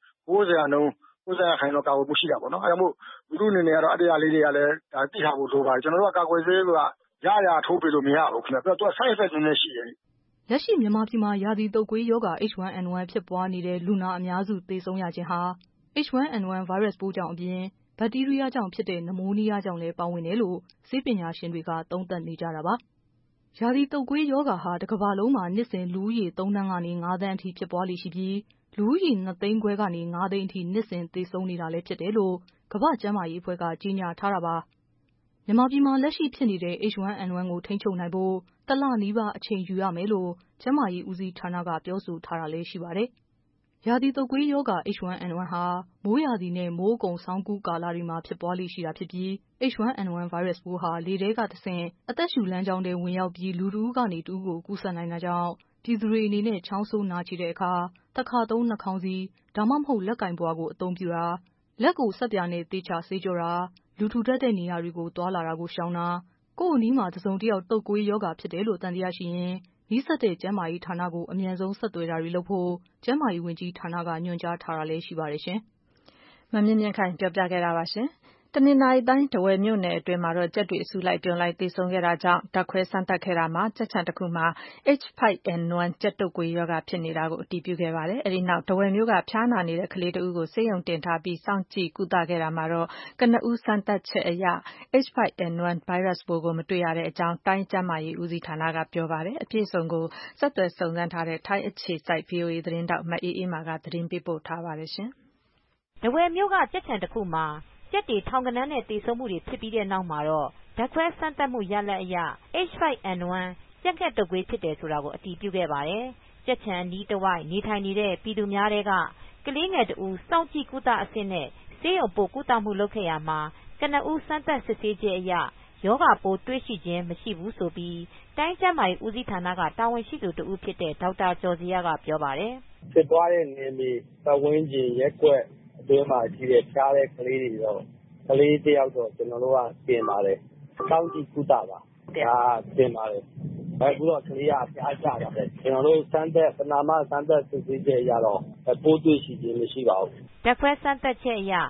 90%ကာကွယ်မှုရှိတာပေါ့နော်အဲဒါမို့လူထုအနေနဲ့ကတော့အတရားလေးတွေကလည်းသိထားဖို့လိုပါတယ်ကျွန်တော်တို့ကကာကွယ်ဆေးကရထိုးပေးလို့မရဘူးခင်ဗျသူက side effect နည်းနည်းရှိတယ်လက်ရှိမြန်မာပြည်မှာရာသီတုပ်ကွေးရောဂါ H1N1 ဖြစ်ပွားနေတဲ့လူနာအများစုသေဆုံးရခြင်းဟာ H1N1 ဗိုင်းရပ်စ်ပိုးကြောင့်အပြင်ဘက်တီးရီးယားကြောင့်ဖြစ်တဲ့နမိုးနီးယားကြောင့်လည်းပါဝင်တယ်လို့ဆေးပညာရှင်တွေကသုံးသပ်နေကြတာပါ။ရာသီတုပ်ကွေးရောဂါဟာတစ်ကမ္ဘာလုံးမှာနှစ်စဉ်လူဦးရေ3 သန်းကနေ5 သန်းအထိဖြစ်ပွားလေရှိပြီးလူဦးရေ2 သိန်းခွဲကနေ5 သိန်းအထိနှစ်စဉ်သေဆုံးနေတာလည်းဖြစ်တယ်လို့ကမ္ဘာ့ကျန်းမာရေးအဖွဲ့ကကြေညာထားတာပါ။မြန်မာပြည်မှာလက်ရှိဖြစ်နေတဲ့ H1N1 ကိုထိန်းချုပ်နိုင်ဖို့တစ်လနီးပါးအချိန်ယူရမယ်လို့ကျန်းမာရေးဦးစီးဌာနကပြောဆိုထားတာလည်းရှိပါတယ်။ရာသီတုပ်ကွေးရောဂါ H1N1 ဟာမိုးရာသီနဲ့မိုးအကုန်ဆောင်းကူးကာလတွေမှာဖြစ်ပွားလေရှိတာဖြစ်ပြီး H1N1 ဗိုင်းရပ်စ်ပိုးဟာလေထဲကတဆင့်အသက်ရှူလမ်းကြောင်းထဲဝင်ရောက်ပြီးလူတစ်ဦးကနေတစ်ဦးကိုကူးစက်နိုင်တာကြောင့်ပြည်သူတွေအနေနဲ့ချောင်းဆိုးနှာချေတဲ့အခါတစ်ခါသုံးနှာခေါင်းစည်းဒါမှမဟုတ်လက်ကိုင်ပွားကိုအသုံးပြုတာလက်ကိုဆပ်ပြာနဲ့သေချာဆေးကြောတာလူထူထပ်တဲ့နေရာတွေကိုသွားလာတာကိုရှောင်တာကိုယ့်အနီးမှာတစ်စုံတစ်ယောက်တုပ်ကွေးရောဂါဖြစ်တယ်လို့သံသယရှိရင်နီးစပ်တဲ့ကျန်းမာရေးဌာနကိုအမြန်ဆုံးဆက်သွယ်တာတွေလုပ်ဖို့ကျန်းမာရေးဝန်ကြီးဌာနကညွှန်ကြားထားတာလည်းရှိပါတယ်ရှင်။မမြင့်မြင့်ခိုင်ပြောပြခဲ့တာပါရှင်။တနင်္သာရီတိုင်းထားဝယ်မြို့နယ်အတွင်းမှာတော့ကြက်တွေအစုလိုက်တွန်းလိုက်သေဆုံးခဲ့တာကြောင့်ဓာတ်ခွဲစမ်းသပ်ခဲ့တာမှာကြက်ခြံတစ်ခုမှာ H5N1 ကြက်တုပ်ကွေးရောဂါဖြစ်နေတာကိုအတည်ပြုခဲ့ပါတယ်။အဲဒီနောက်ထားဝယ်မြို့ကဖျားနာနေတဲ့ကလေးတစ်ဦးကိုဆေးရုံတင်ထားပြီးစောင့်ကြည့်ကုသခဲ့တာမှာတော့ကနဦးစမ်းသပ်ချက်အရ H5N1 ဗိုင်းရပ်စ်ပိုးကိုမတွေ့ရတဲ့အကြောင်းတိုင်းကျန်းမာရေးဦးစီးဌာနကပြောပါတယ်။အပြည့်အစုံကိုဆက်သွယ်စုံစမ်းထားတဲ့ထိုင်းအခြေစိုက် VOA သတင်းထောက်မအေးအေးမာကသတင်းပေးပို့ထားပါတယ်ရှင်။ထားဝယ်မြို့ကကြက်ခြံတစ်ခုမှာကြက်တွေထောင်ကနန်းနဲ့သေဆုံးမှုတွေဖြစ်ပြီးတဲ့နောက်မှာတော့ဓာတ်ခွဲစမ်းသပ်မှုရလဒ်အရ H5N1 ကြက်ငှက်တုပ်ကွေးဖြစ်တယ်ဆိုတာကိုအတည်ပြုခဲ့ပါတယ်။ကြက်ခြံအနီးတစ်ဝိုက်နေထိုင်နေတဲ့ပြည်သူများထဲကကလေးငယ်တစ်ဦးစောင့်ကြည့်ကုသအဆင့်နဲ့ဆေးရုံပို့ကုသမှုလုပ်ခဲ့ရာမှာကနဦးစမ်းသပ်စစ်ဆေးချက်အရရောဂါပိုးတွေ့ရှိခြင်းမရှိဘူးဆိုပြီးတိုင်းကျန်းမာရေးဦးစီးဌာနကတာဝန်ရှိသူတစ်ဦးဖြစ်တဲ့ဒေါက်တာကျော်ဇေယျကပြောပါတယ်။ဖြစ်သွားတဲ့နယ်မြေပတ်ဝန်းကျင်ရက်ကွက်အတွင်းမှာရှိတဲ့ဖျားတဲ့ကလေးတွေတော့ကလေးတယောက်တော့ကျွန်တော်တို့ကတင်ပါတယ်စောင့်ကြည့်ကုသပါဒါတင်ပါတယ်အခုတော့ကလေးကဖျားကြပါတယ်ကျွန်တော်တို့စမ်းသက်ပနာမစမ်းသက်စစ်ဆေးချက်ရတော့ပိုးတွေ့ရှိခြင်းမရှိပါဘူးဓာတ်ခွဲစမ်းသပ်ချက်အရ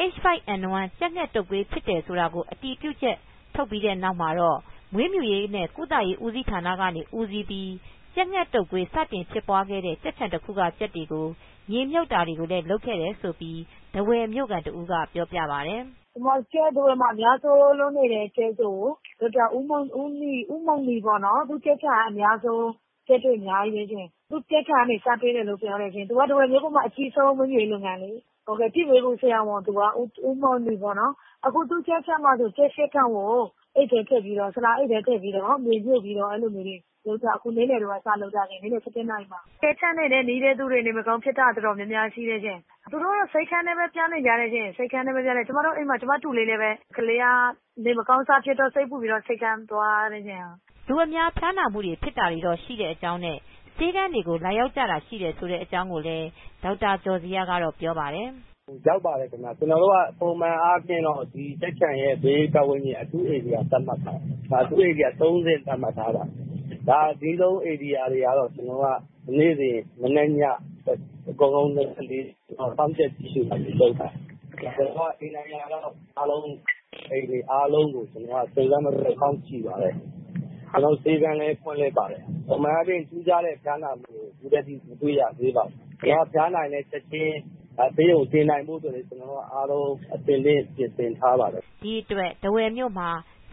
H5N1 ကြက်ငှက်တုပ်ကွေးဖြစ်တယ်ဆိုတာကိုအတည်ပြုချက်ထုတ်ပြီးတဲ့နောက်မှာတော့မွေးမြူရေးနဲ့ကုသရေးဦးစီးဌာနကနေဦးစီးပြီးကြက်ငှက်တုပ်ကွေးစတင်ဖြစ်ပွားခဲ့တဲ့ကြက်ခြံတစ်ခုကကြက်တွေကိုမြေမြုပ်တာတွေကိုလည်းလုပ်ခဲ့တယ်ဆိုပြီးထားဝယ်မြို့ကန်တူကပြောပြပါတယ်။ဒီမှာကျဲထားဝယ်မှာအများဆုံးလုံးနေတဲ့ကျဲဆိုဒေါက်တာဦးမုံနီပေါ့နော်သူကျက်ခြံအများဆုံးကျက်တွေအများကြီးပဲရှင်သူကျက်ခြံကနေစပေးတယ်လို့ပြောတယ်ရှင်သူကထားဝယ်မြို့ပေါ်မှာအကြီးဆုံးမွေးမြူရေးလုပ်ငန်းလေးဟုတ်ကဲ့ပြည်ဝေးဘူးဆရာဝန်သူကဦးမုံနီပေါ့နော်အခုသူကျက်ခြံမှာဆိုကျက်ရှစ်ခန့်ကိုအိတ်ထဲထည့်ပြီးတော့ဆလာအိတ်ထဲထည့်ပြီးတော့မြေမြုပ်ပြီးတော့အဲ့လိုမျိုးတွေလုပ်ကြအခုနေ့လယ်တော့စလုပ်ကြတယ်နေ့လယ်7 နာရီမှာကျက်ခြံနေတဲ့နေတဲ့သူတွေနေမကောင်းဖြစ်တာတော်တော်များများရှိတယ်ရှင်သူတို့စိတ်ခမ်းနဲ့ပဲပြန်နေကြတယ်ရှင်စိတ်ခမ်းနဲ့ပဲပြန်တယ်ကျမတို့အိမ်မှာကျမတူလေးလည်းပဲကလေးကနေမကောင်းစားဖြစ်တော့စိတ်ပူပြီးတော့စိတ်ခမ်းသွားတယ်ရှင်လူအများဖျားနာမှုတွေဖြစ်တာတွေတော့ရှိတဲ့အကြောင်းနဲ့ဆေးကန်းတွေကိုလာရောက်ကြတာရှိတယ်ဆိုတဲ့အကြောင်းကိုလည်းဒေါက်တာကျော်စီယာကတော့ပြောပါတယ်ရောက်ပါတယ်ခင်ဗျာကျွန်တော်တို့ကပုံမှန်အားဖြင့်တော့ဒီစက်ချံရဲ့ဘေးပတ်ဝန်းကျင်အထူးဧရိယာသတ်မှတ်ထားတာအထူးဧရိယာ30သတ်မှတ်ထားတာဒါဒီလုံးဧရိယာတွေကတော့ကျွန်တော်ကနေ့စဉ်မနေ့ညအကုန်လုံး24ဆောင်းချက်ကြည့်ရှုတာလုပ်တာကျွန်တော်ကအိမ်နိုင်ရတော့အားလုံးအိမ်တွေအားလုံးကိုကျွန်တော်ကစိတ်ကမပြတ်ကောင်းကြည့်ပါတယ်ကျွန်တော်စေကန်းလည်းဖွင့်လိုက်ပါတယ်ပုံမှန်အားဖြင့်ကျူးကြတဲ့ဖျားနာမှုကိုဒီတစ်မတွေ့ရသေးပါဘူးကျွန်တော်ဖျားနိုင်တဲ့ချက်ချင်းဘေးကိုတင်နိုင်ဖို့ဆိုရင်ကျွန်တော်အားလုံးအသင်ပြင်ဆင်ထားပါတယ်ဒီအတွက်ထားဝယ်မြို့မှာစ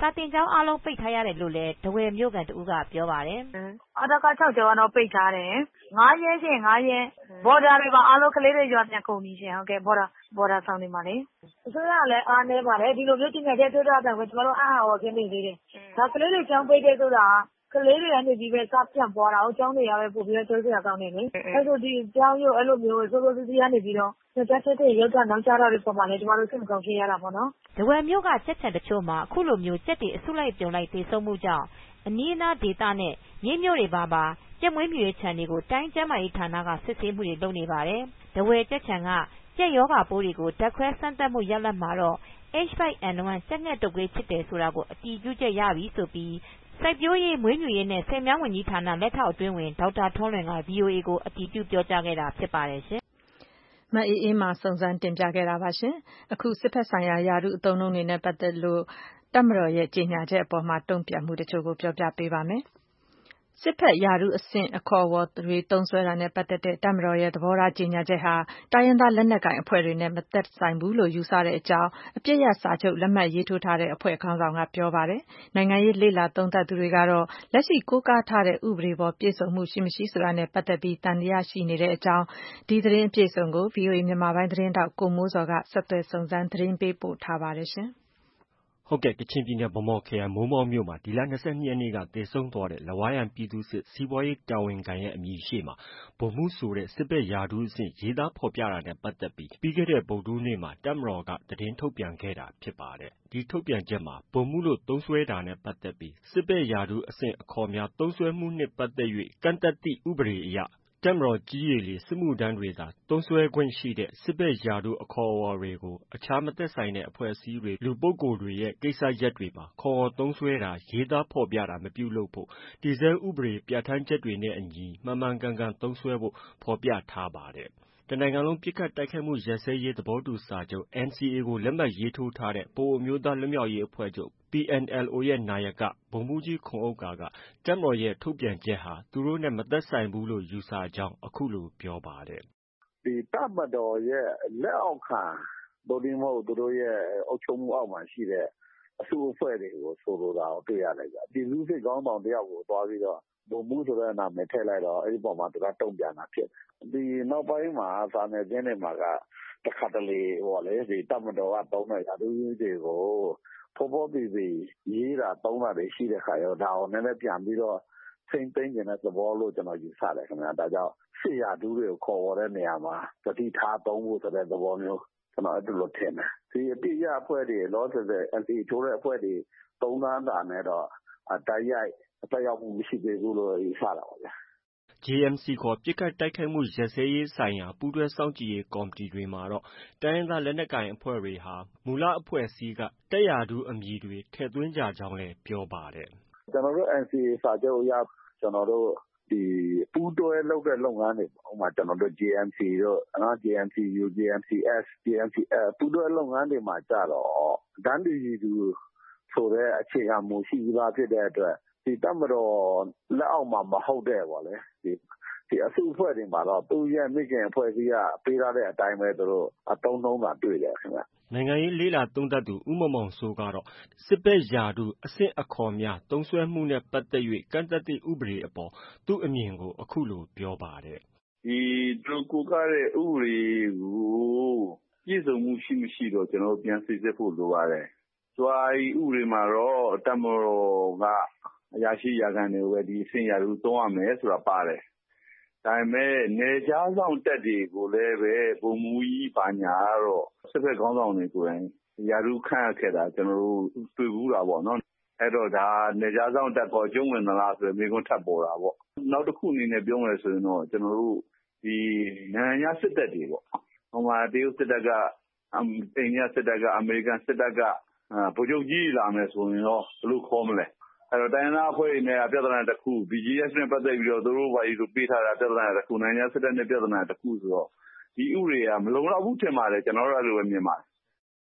စာသင်ကျောင်းအားလုံးပိတ်ထားရတယ်လို့လည်းထားဝယ်မြို့ခံတဦးကပြောပါတယ်။အထက်က6ကျောင်းကတော့ပိတ်ထားတယ်။9 ရက်ရှင်9 ရက်ဘော်ဒါတွေပါအားလုံးကလေးတွေရွာပြန်ကုန်ပြီရှင်ဟုတ်ကဲ့ဘော်ဒါဆောင်တွေမှာလေအစိုးရကလည်းအားနေပါတယ်ဒီလိုမျိုးတင်ငယ်တဲ့တွေ့တာတော့ကျွန်တော်တို့အားဟောခင်းနေသေးတယ်။ဒါကလေးတွေကျောင်းပိတ်တဲ့ဆိုတာကလေးတွေကနေဒီပဲစပြန်ပွားတာအကြောင်းတွေရပဲပို့ပြီးတော့တွေးစရာကောင်းနေလေအဲ့ဆိုဒီကျောင်းရုပ်အဲ့လိုမျိုးစိုးစိုးစီးကနေပြီးတော့တက်တဲ့ရုပ်ကနောက်ကျတော့ဒီပုံမှာလေကျွန်တော်တို့စိတ်မကောင်းဖြစ်ရတာပေါ့နော်ထားဝယ်မြို့ကကြက်ချံတချို့မှာအခုလိုမျိုးကြက်တွေအစုလိုက်ပြုံလိုက်တည်ဆုံမှုကြောင့်အနီးအနားဒေသနဲ့မြို့မြို့တွေပါကြက်မွေးမြူရေးခြံတွေကိုတိုင်းကျန်းမာရေးဌာနကစစ်ဆေးမှုတွေလုပ်နေပါတယ်ထားဝယ်ကြက်ခြံကကြက်ယောဂပိုးတွေကိုဓာတ်ခွဲစမ်းသပ်မှုရလဒ်မှာတော့ H5N1 ကြက်ငှက်တုပ်ကွေးဖြစ်တယ်ဆိုတာကိုအတည်ပြုချက်ရပြီဆိုပြီးစိုက်ပျိုးရေးမွေးမြူရေးနဲ့ဆည်မြောင်းဝန်ကြီးဌာနလက်ထောက်အတွင်းဝန်ဒေါက်တာထွန်းလွင်က VOA ကိုအတည်ပြုပြောကြားခဲ့တာဖြစ်ပါတယ်ရှင်မအေးအေးမာစုံစမ်းတင်ပြခဲ့တာပါရှင်အခုစစ်ဖက်ဆိုင်ရာယာရုအသုံးနှုန်းတွေနဲ့ပတ်သက်လို့တပ်မတော်ရဲ့ကြေညာချက်အပေါ်မှာတုံ့ပြန်မှုတချို့ကိုပြောပြပေးပါမယ်စစ်ဖက်ရာထူးအဆင့်အခေါ်အဝေါ်တွေသုံးစွဲတာနဲ့ပတ်သက်တဲ့တပ်မတော်ရဲ့သဘောထားကြေညာချက်ဟာတိုင်းရင်းသားလက်နက်ကိုင်အဖွဲ့တွေနဲ့မသက်ဆိုင်ဘူးလို့ယူဆတဲ့အကြောင်းအပြစ်ရစာချုပ်လက်မှတ်ရေးထိုးထားတဲ့အဖွဲ့ခေါင်းဆောင်ကပြောပါတယ်။နိုင်ငံရေးလေ့လာသုံးသပ်သူတွေကတော့လက်ရှိကိုးကားထားတဲ့ဥပဒေပေါ်ပြည့်စုံမှုရှိမရှိဆိုတာနဲ့ပတ်သက်ပြီးသံသယရှိနေတဲ့အကြောင်းဒီသတင်းအပြည့်အစုံကို VOA မြန်မာပိုင်းသတင်းတောက်ကိုမိုးစောကဆက်သွယ်စုံစမ်းသတင်းပေးပို့ထားပါတယ်ရှင်။ဟုတ်ကဲ့ကချင်ပြည်နယ်ဗန်းမော်ခရိုင်မိုးမောက်မြို့မှာဒီလ22ရက်နေ့ကသေဆုံးသွားတဲ့လဝါရံပြည်သူ့စစ်စီးပွားရေးတာဝန်ခံရဲ့အမည်ရှိမှာဗိုလ်မှူးဆိုတဲ့စစ်ဘက်ရာထူးအဆင့်ရေးသားဖော်ပြတာနဲ့ပတ်သက်ပြီးပြီးခဲ့တဲ့ဗုဒ္ဓဟူးနေ့မှာတပ်မတော်ကသတင်းထုတ်ပြန်ခဲ့တာဖြစ်ပါတယ်။ဒီထုတ်ပြန်ချက်မှာဗိုလ်မှူးလို့သုံးစွဲတာနဲ့ပတ်သက်ပြီးစစ်ဘက်ရာထူးအဆင့်အခေါ်များသုံးစွဲမှုနှင့်ပတ်သက်၍ကန့်သတ်သည့်ဥပဒေအရတပ်မတော်ကြီးရေလေစစ်မှုထမ်းတွေသာသုံးစွဲခွင့်ရှိတဲ့စစ်ဘက်ရာထူးအခေါ်အဝေါ်တွေကိုအခြားမသက်ဆိုင်တဲ့အဖွဲ့အစည်းတွေလူပုဂ္ဂိုလ်တွေရဲ့ကိစ္စရပ်တွေမှာခေါ်ဝေါ်သုံးစွဲတာရေးသားဖော်ပြတာမပြုလုပ်ဖို့တည်ဆဲဥပဒေပြဋ္ဌာန်းချက်တွေနဲ့အညီမှန်မှန်ကန်ကန်သုံးစွဲဖို့ဖော်ပြထားပါတယ်။တနိုင်ငံလုံးပစ်ခတ်တိုက်ခိုက်မှုရပ်စဲရေးသဘောတူစာချုပ် NCA ကိုလက်မှတ်ရေးထိုးထားတဲ့ပအိုဝ်းအမျိုးသားလွတ်မြောက်ရေးအဖွဲ့ချုပ် PNLO ရဲ့နာယကဗိုလ်မှူးကြီးခွန်ဥက္ကာကတပ်မတော်ရဲ့ထုတ်ပြန်ချက်ဟာသူတို့နဲ့မသက်ဆိုင်ဘူးလို့ယူဆကြောင်းအခုလိုပြောပါတယ်။ဒီတပ်မတော်ရဲ့လက်အောက်ခံသို့မဟုတ်သူတို့ရဲ့အုပ်ချုပ်မှုအောက်မှာရှိတဲ့အစုအဖွဲ့တွေကိုဆိုလိုတာကိုတွေ့ရတယ်ဗျ။ဒီလူစစ်ခေါင်းဆောင်တယောက်ကိုသွားပြီးတော့ဗိုလ်မှူးဆိုတဲ့နာမည်ထည့်လိုက်တော့အဲ့ဒီပေါ်မှာသူကတုံ့ပြန်တာဖြစ်တယ်။ဒီနောက်ပိုင်းမှာစာနယ်ဇင်းတွေမှာကတခါတလေပေါ့လေဒီတပ်မတော်ကတုံးတဲ့ရာထူးတွေကိုဖော်ဖော်ပြီးရေးတာတုံးတာတွေရှိတဲ့ခါရောဒါကိုလည်းပြန်ပြီးတော့စိမ့်သိမ့်နေတဲ့သဘောလို့ကျွန်တော်ယူဆတယ်ခင်ဗျာဒါကြောင့်စစ်ရာထူးတွေကိုခေါ်ဝေါ်တဲ့နေရာမှာတတိထားသုံးဖို့ဆိုတဲ့သဘောမျိုးကျွန်တော်အဲ့လိုထင်တယ်ဒီအပြစ်ရအဖွဲ့တွေလောဆယ် NCA ထိုးတဲ့အဖွဲ့တွေသုံးသန်းတာနဲ့တော့တိုက်ရိုက်တက်ရောက်မှုမရှိသေးဘူးလို့ယူဆတာပါဗျာ JMC ခေါ်ပစ်ခတ်တိုက်ခိုက်မှုရပ်စဲရေးဆိုင်ရာပူးတွဲစောင့်ကြည့်ရေးကော်မတီတွေမှာတော့တိုင်းရင်းသားလက်နက်ကိုင်အဖွဲ့တွေဟာမူလအဖွဲ့အစည်းကတပ်ရာထူးအမည်တွေထည့်သွင်းကြကြောင်းလည်းပြောပါတယ်။ကျွန်တော်တို့ NCA စာချုပ်အရကျွန်တော်တို့ဒီပူးတွဲလုပ်တဲ့လုပ်ငန်းတွေဥပမာကျွန်တော်တို့ JMC တို့JMCU JMCS JMCL ပူးတွဲလုပ်ငန်းတွေမှာကြတော့တန်းတူရည်သူဆိုတဲ့အခြေခံမူရှိပြီးသားဖြစ်တဲ့အတွက်ဒီတပ်မတော်လက်အောက်မှာမဟုတ်တဲ့ပေါ့လေဒီအစုအဖွဲ့တွေမှာတော့သူရဲ့မိခင်အဖွဲ့အစည်းကပေးထားတဲ့အတိုင်းပဲသူတို့အသုံးနှုန်းတာတွေ့တယ်ခင်ဗျနိုင်ငံရေးလေးလာသုံးသပ်သူဦးမောင်မောင်စိုးကတော့စစ်ဘက်ရာထူးအဆင့်အခေါ်များသုံးစွဲမှုနဲ့ပတ်သက်၍ကန့်သတ်သည့်ဥပဒေအပေါ်သူ့အမြင်ကိုအခုလိုပြောပါတယ်ဒီသူကိုကတဲ့ဥပဒေကိုပြည့်စုံမှုရှိမရှိတော့ကျွန်တော်ပြန်စစ်ဆေးဖို့လိုပါတယ်ဆိုတော့ဥပဒေမှာတော့တပ်မတော်ကအရာရှိရာခံတွေကိုပဲဒီအဆင့်ရာထူးသုံးရမယ်ဆိုတာပါတယ်ဒါပေမဲ့နေကြားဆောင်တက်တွေကိုလည်းပဲဘုံမူကြီးပါညာတော့စစ်ဘက်ခေါင်းဆောင်တွေကိုယ်တိုင်ရာထူးခန့်ခဲ့တာကျွန်တော်တို့တွေ့ဘူးတာပေါ့နော်အဲ့တော့ဒါနေကြားဆောင်တက်ပေါ်ကျုံးဝင်သလားဆိုရင်မိကုန်းထပ်ပေါ်တာပေါ့နောက်တစ်ခုအနေနဲ့ပြောမယ်ဆိုရင်တော့ကျွန်တော်တို့ဒီနိုင်ငံစစ်တပ်တွေပေါ့ဟိုမှာတရုတ်စစ်တပ်ကအိန္ဒိယစစ်တပ်ကအမေရိကန်စစ်တပ်ကဗိုလ်ချုပ်ကြီးလာမယ်ဆိုရင်တော့ဘယ်လိုခေါ်မလဲအဲ့တော့တိုင်းသားအဖွဲ့တွေနဲ့ပြဿနာတစ်ခု BGS နဲ့ပတ်သက်ပြီးတော့သူတို့ဘာလို့ပေးထားတာပြဿနာတစ်ခုနိုင်ငံစစ်တပ်နဲ့ပြဿနာတစ်ခုဆိုတော့ဒီဥပဒေကမလုံလောက်ဘူးထင်ပါတယ်ကျွန်တော်တို့အဲ့လိုပဲမြင်ပါတယ်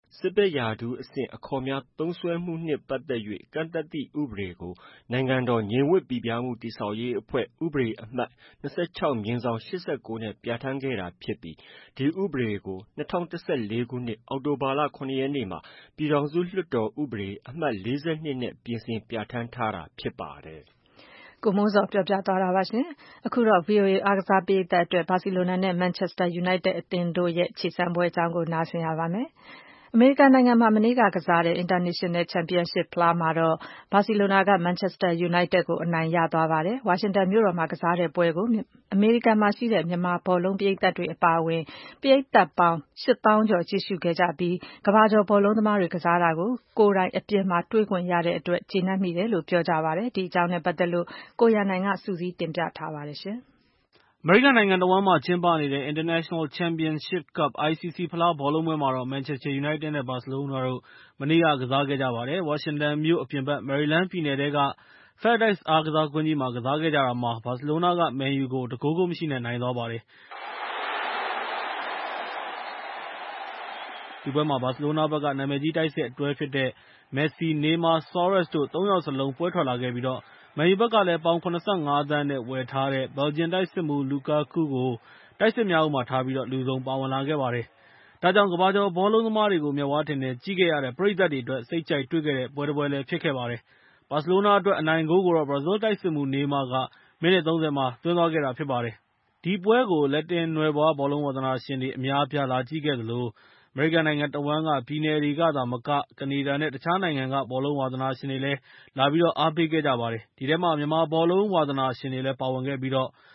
စစ်ဘက်ရာထူးအဆင့်အခေါ်များသုံးစွဲမှုနှင့်ပတ်သက်၍ကန့်သတ်သည့်ဥပဒေကိုနိုင်ငံတော်ငြိမ်ဝှက်ပိပြားမှုတည်ဆောက်ရေးအဖွဲ့ဥပဒေအမှတ် 26/89 နဲ့ပြဋ္ဌာန်းခဲ့တာဖြစ်ပြီးဒီဥပဒေကို2014ခုနှစ်အောက်တိုဘာလ 9 ရက်နေ့မှာပြည်ထောင်စုလွှတ်တော်ဥပဒေအမှတ် 42 နဲ့ပြင်ဆင်ပြဋ္ဌာန်းထားတာဖြစ်ပါတယ်။ကိုမိုးဇော်ပြောပြသွားတာပါရှင်။အခုတော့ VOA အားကစားပရိသတ်အတွက်ဘာစီလိုနာနဲ့ Manchester United အသင်းတို့ရဲ့ခြေစမ်းပွဲအကြောင်းကိုနားဆင်ရပါမယ်။အမေရိကန်နိုင်ငံမှာမနေ့ကစားတဲ့ International Championship ဖလားမှာတော့ဘာစီလိုနာက Manchester United ကိုအနိုင်ရသွားပါတယ်။ဝါရှင်တန်မြို့တော်မှာကစားတဲ့ပွဲကိုအမေရိကန်မှာရှိတဲ့မြန်မာဘောလုံးပရိသတ်တွေအပါအဝင်ပရိသတ်ပေါင်း 8,000 ကျော်ကြည့်ရှုခဲ့ကြပြီးကမ္ဘာကျော်ဘောလုံးသမားတွေကစားတာကိုကိုယ်တိုင်အပြင်မှာတွေ့ခွင့်ရတဲ့အတွက်ကျေနပ်မိတယ်လို့ပြောကြပါတယ်။ဒီအကြောင်းနဲ့ပတ်သက်လို့ကိုရန်နိုင်ကစုစည်းတင်ပြထားပါတယ်ရှင်။အမေရိကန်နိုင်ငံတဝန်းမှာကျင်းပနေတဲ့ International Championship Cup ICC ဖလားဘောလုံးပွဲမှာတော့ Manchester United နဲ့ Barcelona တို့မနေ့ကစားခဲ့ကြပါတယ်။ ဝါရှင်တန်မြို့အပြင်ဘက် Maryland ပြည်နယ်ထဲက Fairdice အားကစားကွင်းကြီးမှာကစားခဲ့ကြတာမှာ Barcelona က Man U ကို 1 ဂိုး မရှိနဲ့နိုင်သွားပါတယ်။ ဒီပွဲမှာ Barcelona ဘက်က နာမည်ကြီးတိုက်စစ်အတွဲဖြစ်တဲ့ Messi, Neymar, Suarez တို့ ၃ ယောက်စလုံးပွဲထွက်လာခဲ့ပြီးMan U ဘက်ကလည်းပေါင် ၇၅ သန်းနဲ့ဝယ်ထားတဲ့ Belgian တိုက်စစ်မှူး Lukaku ကိုတိုက်စစ်များဥမှာထားပြီးလူစုံပါဝင်လာခဲ့ပါတယ်။ဒါကြောင့်ကမ္ဘာကျော်ဘောလုံးသမားတွေကိုမျက်ဝါးထင်ထင်ကြည့်ခဲ့ရတဲ့ပရိသတ်တွေအတွက်စိတ်ကြိုက်တွေ့ခဲ့တဲ့ပွဲတစ်ပွဲလည်းဖြစ်ခဲ့ပါတယ်။ Barcelona အတွက်အနိုင်ဂိုးကိုတော့ Brazil တိုက်စစ်မှူး Neymar ကမိနစ် 30 မှာသွင်းသွားခဲ့တာဖြစ်ပါတယ်။ ဒီပွဲကိုလက်တင်နွယ်ဖွားဘောလုံးဝါသနာရှင်တွေအများအပြားလာကြည့်ခဲ့သလိုအမေရိကန်နိုင်ငံတဝန်းကပြည်နယ်တွေကသာမကကနေဒါနဲ့တခြားနိုင်ငံကဘောလုံးဝါသနာရှင်တွေလည်းလာပြီးအားပေးခဲ့ကြပါတယ်။ဒီထဲမှာမြန်မာဘောလုံးဝါသနာရှင်တွေလည်းပါဝင်ခဲ့ပြီး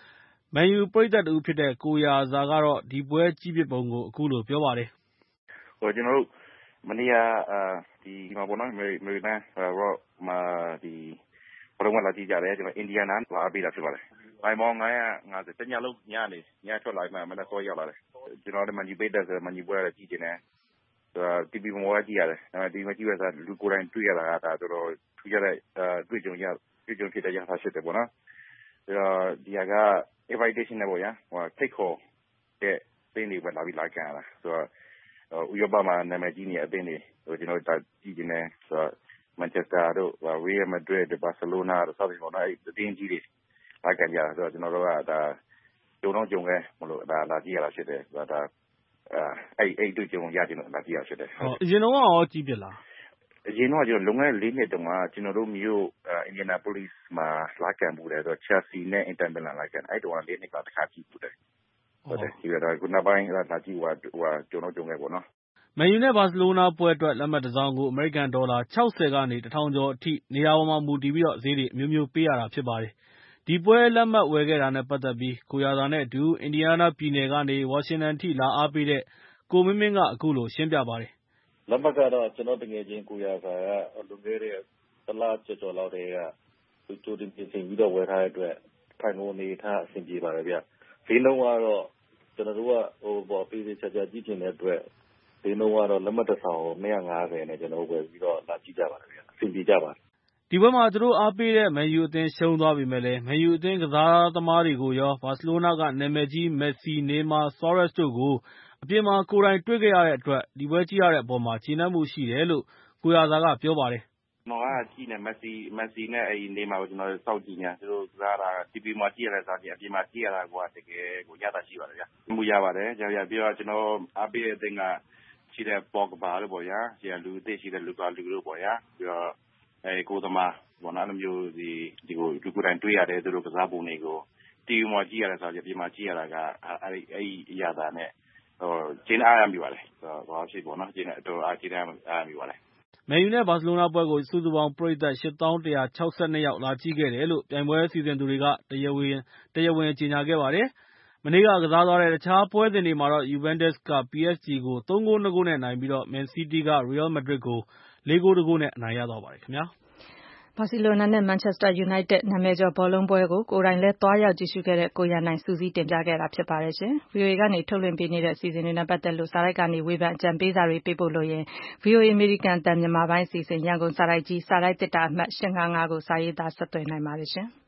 Man U ပရိသတ်တဦးဖြစ်တဲ့ကိုရာဇာကတော့ဒီပွဲကြည့်ဖြစ်ပုံကိုအခုလိုပြောပါတယ်။ကျွန်တော်တို့မနေ့ကဒီမှာပေါ့နော် Maryland မှာဒီဘောလုံးကလာကြည့်ကြတယ်ကျွန်တော် Indiana လာအားပေးတာဖြစ်ပါတယ်။ဘိုင်မောင်း950တညလုံးညထွက်လာမှမနေ့စောရောက်လာတယ်။ကျွန်တော်လည်း Man U ပေးတယ်ဆိုတော့ Man U ပွဲကြည့်နေတယ်။TV ပေါ်ကကြည့်ရတယ်။ဒါပေမဲ့ဒီမှာကြည့်ရတာလူကိုယ်တိုင်တွေ့ရတာကဒါတော်တော်ထူးခြားတဲ့တွေ့ကြုံဖြစ်တဲ့ရတာဖြစ်တယ်ပေါ့နော်။ဒီက invitation နဲ့ပေါ့ဗျာဖိတ်ခေါ်တဲ့သင်းတွေပဲလာပြီးလာကန်ရတာဆိုတော့ဥရောပမှာနာမည်ကြီးနေတဲ့အသင်းတွေကျွန်တော်ကြည့်နေဆိုတော့ Manchester တို့ Real Madrid တို့ Barcelona တို့စသဖြင့်ပေါ့နော်အဲ့အသင်းကြီးတွေလာကန်ကြတာဆိုတော့ကျွန်တော်တို့ကဒါကြုံခဲ့မလို့ဒါလာကြည့်ရတာဖြစ်တယ်ဆိုတော့ဒါအဲ့တွေ့ကြုံရခြင်းလို့လာကြည့်ရဖြစ်တယ်ဟုတ်အရင်တော့ရောကြည့်ပြလားအရင်တော့ကျွန်တော်လွန်ခဲ့တဲ့4နှစ်တုန်းကကျွန်တော်တို့မြို့Indianapolis မှာလာကန်မှုတယ်ဆိုတော့ Chelsea နဲ့ Inter Milan လာကန်အဲ့တုန်းက4နှစ်ကတစ်ခါကြည့်မှုတယ်ဟုတ်တယ်ဒီကတော့ခုနောက်ပိုင်းလာကြည့်ကျွန်တော်ကြုံခဲ့ပေါ့နော် Man U နဲ့ Barcelona ပွဲအတွက်လက်မှတ်တစ်စောင်ကိုအမေရိကန်ဒေါ်လာ60ကနေ 1000 ကျော်အထိနေရာပေါ်မှာမူတည်ပြီးဈေးတွေအမျိုးမျိုးပေးရတာဖြစ်ပါတယ်။ဒီပွဲလက်မှတ်ဝယ်ခဲ့တာနဲ့ပတ်သက်ပြီးကိုရာသာနဲ့အတူအင်ဒီယားနားပြည်နယ်ကနေဝါရှင်တန်ထိလာအားပေးတဲ့ကိုမင်းကအခုလိုရှင်းပြပါတယ်။လက်မှတ်ကတော့ကျွန်တော်တကယ်ချင်းကိုရာသာကလွန်ခဲ့တဲ့တစ်လကျော်လောက်တည်းကသူတင်ပြင်ဆင်ပြီးတော့ဝယ်ထားတဲ့အတွက်ဖိုင်ငိုနေထားအဆင်ပြေပါတယ်ဗျ။ဈေးနှုန်းကတော့ကျွန်တော်တို့ကပေးချာကြည့်တင်တဲ့အတွက်ဈေးနှုန်းကတော့လက်မှတ်တစ်ဆောင်250နဲ့ကျွန်တော်ဝယ်ပြီးတော့လာကြည့်ကြပါတယ်ဗျ။အဆင်ပြေကြပါတယ်ဒီပွဲမှာသူတို့အားပေးတဲ့ Man U အသင်းရှုံးသွားပေမဲ့လည်း Man U အသင်းကစားသမားတွေကိုရော Barcelona ကနာမည်ကြီး Messi, Neymar, Suarez တို့ကိုအပြင်မှာကိုယ်တိုင်တွေ့ခဲ့ရတဲ့အတွက်ဒီပွဲကြည့်ရတဲ့အပေါ်မှာကျေနပ်မှုရှိတယ်လို့ကိုရာဇာကပြောပါတယ်။ကျွန်တော်ကကြည့်နေ Messi နဲ့Neymar ကိုကျွန်တော်စောင့်ကြည့်နေသူတို့ကစားတာ TV မှာကြည့်ရတဲ့စားကြည့်အပြင်မှာကြည့်ရတာကတကယ်ကိုရတာရှိပါတယ်ဗျာ။မှုရပါတယ်။ပြီးတော့ကျွန်တော်အားပေးတဲ့အသင်းကရှိတဲ့ Pogba လို့ပေါ့ဗျာ။လူအသစ်ရှိတဲ့ Lukaku လို့ပေါ့ဗျာ။ပြီးတော့ကိုသမားဘောနော်အဲ့လိုမျိုးဒီကိုလူကိုယ်တိုင်တွေ့ရတယ်သူတို့ကစားပုံတွေကို TV မှာကြည့်ရတဲ့စားကြည့်အပြင်မှာကြည့်ရတာကအဲ့အရာသားနဲ့ကျင်းအားရမိပါတယ်ဘာဖြစ်ပေါ့နော်ကျင်းတော်အားကျင်းအားမိပါတယ် Man U နဲ့ Barcelona ပွဲကိုစုစုပေါင်းပရိသတ် 8,162 ယောက်လာကြည့်ခဲ့တယ်လို့ပြိုင်ပွဲစီစဉ်သူတွေကတရားဝင်ကြေညာခဲ့ပါတယ်။မနေ့ကစားသွားတဲ့တခြားပွဲစဉ်တွေမှာတော့ Juventus က PSG ကို 3 ဂိုး 2 ဂိုးနဲ့နိုင်ပြီး Man City က Real Madrid ကို 4 ဂိုး 1 ဂိုးနဲ့အနိုင်ရသွားပါတယ်ခင်ဗျာ။ဘာစီလိုနာနဲ့ Manchester United နာမည်ကျော်ဘောလုံးပွဲကိုကိုယ်တိုင်လည်းသွားရောက်ကြည့်ရှုခဲ့တဲ့ကိုရန်နိုင်စူးစီးတင်ပြခဲ့တာဖြစ်ပါတယ်ရှင်။ VOA ကနေထုတ်လွှင့်ပေးနေတဲ့အစီအစဉ်တွေနဲ့ပတ်သက်လို့စာတိုက်ကနေဝေဖန်အကြံပေးစာတွေပေးပို့လို့ရင် VOA အမေရိကန်အသံမြန်မာပိုင်းအစီအစဉ်ရန်ကုန်စာတိုက်ကြီးစာတိုက်သေတ္တာအမှတ်855ကိုစာရေးသားဆက်သွယ်နိုင်ပါတယ်ရှင်။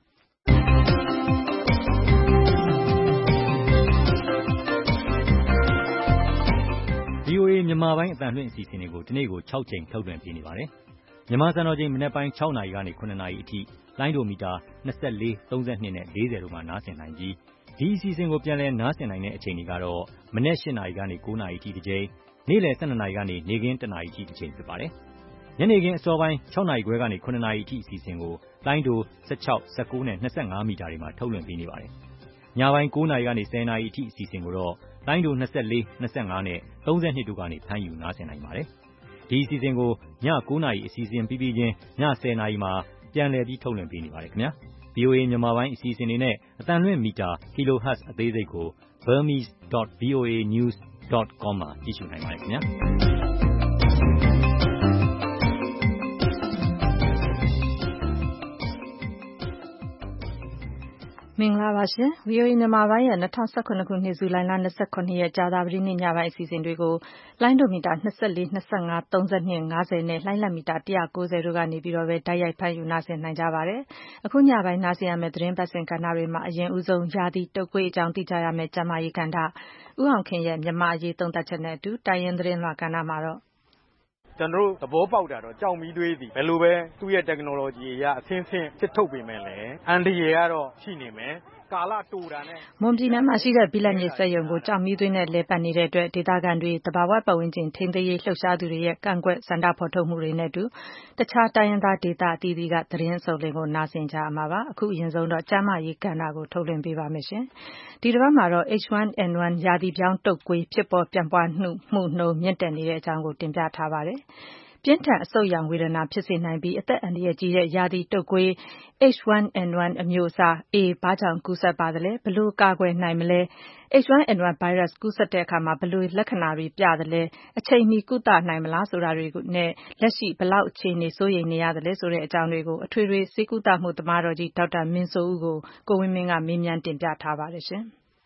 VOA မြန်မာပိုင်းအသံလွှင့်အစီအစဉ်တွေကိုဒီနေ့ကို6ချိန်ထုတ်လွှင့်ပေးနေပါတယ်။မြန်မာစံတော်ချိန်မနက်ပိုင်း6နာရီကနေ9နာရီအထိလိုင်းဒိုမီတာ24 32နဲ့40တို့မှာနားဆင်နိုင်ပြီးဒီအစီအစဉ်ကိုပြန်လည်နားဆင်နိုင်တဲ့အချိန်တွေကတော့မနက်8နာရီကနေ9နာရီအထိတစ်ချိန်နေ့လယ်12နာရီကနေနေ့ခင်း1နာရီအထိတစ်ချိန်ဖြစ်ပါတယ်။ညနေခင်းအစောပိုင်း6နာရီခွဲကနေ9နာရီအထိအစီအစဉ်ကိုလိုင်းဒို16 19နဲ့25မီတာတွေမှာထုတ်လွှင့်ပေးနေပါတယ်။ညပိုင်း9နာရီကနေ10နာရီအထိအစီအစဉ်ကိုတော့လိုင်းဒို24 25နဲ့32တို့ကနေဖမ်းယူနားဆင်နိုင်ပါတယ်။ဒီအစီအစဉ်ကိုည9နာရီအစီအစဉ်ပြီးပြီးချင်းည10နာရီမှာပြန်လည်ပြီးထုတ်လွှင့်ပေးနေပါတယ်ခင်ဗျာ။ VOA မြန်မာပိုင်းအစီအစဉ်တွေနဲ့အသံလွှင့်မီတာ kilohertz အသေးစိတ်ကို burmese.voanews.com မှာကြည့်ရှုနိုင်ပါတယ်ခင်ဗျာ။မင်္ဂလာပါရှင် VOA မြန်မာပိုင်းရဲ့2019ခုနှစ်ဇူလိုင်လ29ရက်ကြာသပတေးနေ့ညပိုင်းအစီအစဉ်တွေကိုလိုင်းဒိုမီတာ24 25 32 50နဲ့လိုင်းလက်မီတာ190တို့ကနေပြီးတော့ပဲတိုက်ရိုက်ဖမ်းယူနားဆင်နိုင်ကြပါတယ်။အခုညပိုင်းနားဆင်ရမယ့်သတင်းပတ်စဉ်ကဏ္ဍတွေမှာအရင်ဦးဆုံးရာသီတုပ်ကွေးအကြောင်းသိကြရမယ့်ကျန်းမာရေးကဏ္ဍဦးအောင်ခင်ရဲ့မြန်မာအရေးသုံးသပ်ချက်နဲ့အတူတိုင်းရင်းသတင်းလွှာကဏ္ဍမှာတော့ကျွန်တော်တို့သဘောပေါက်တာတော့ကြောင်မီးသွေးသည်ဘယ်လိုပဲသူ့ရဲ့ technology အရအဆင့်ဆင့်ဖြစ်ထုတ်ပေမဲ့လည်းအန်ဒီရကတော့ရှိနေမယ်ကာလတူတာနဲ့မွန်ပြည်နယ်မှာရှိတဲ့ဘိလက်မြေစက်ရုံကိုကြောင်မီးသွေးနဲ့လဲပတ်နေတဲ့အတွက်ဒေသခံတွေတဘာဝပတ်ဝန်းကျင်ထိန်းသိမ်းရေးလှုပ်ရှားသူတွေရဲ့ကန့်ကွက်စန္ဒဖော်ထုတ်မှုတွေနဲ့အတူတခြားတိုင်းရင်းသားဒေသအသီးသီးကသတင်းစုံလင်ကိုနားဆင်ကြရမှာပါအခုအရင်ဆုံးတော့ကျန်းမာရေးကဏ္ဍကိုထုတ်လွှင့်ပေးပါမယ်ရှင်ဒီတစ်ပတ်မှာတော့ H1N1 ရာသီပြောင်းတုပ်ကွေးဖြစ်ပေါ်ပြန့်ပွားမှုနှုန်းမြင့်တက်နေတဲ့အကြောင်းကိုတင်ပြထားပါတယ်ပြင်းထန်အဆုတ်ရောင်ဝေဒနာဖြစ်စေနိုင်ပြီးအသက်အန္တရာယ်ကြီးတဲ့ရာသီတုပ်ကွေး H1N1 အမျိုးအစား A ဘာကြောင့်ကူးစက်ပါသလဲဘယ်လိုကာကွယ်နိုင်မလဲ H1N1 virus ကူးစက်တဲ့အခါမှာဘယ်လိုလက္ခဏာတွေပြသလဲအချိန်မီကုသနိုင်မလားဆိုတာတွေနဲ့လက်ရှိဘယ်လောက်အခြေအနေစိုးရိမ်နေရသလဲဆိုတဲ့အကြောင်းတွေကိုအထွေထွေဆေးကုသမှုသမားတော်ကြီးဒေါက်တာမင်းစိုးဦးကိုကိုဝင်းမင်းကမေးမြန်းတင်ပြထားပါတယ်ရှင်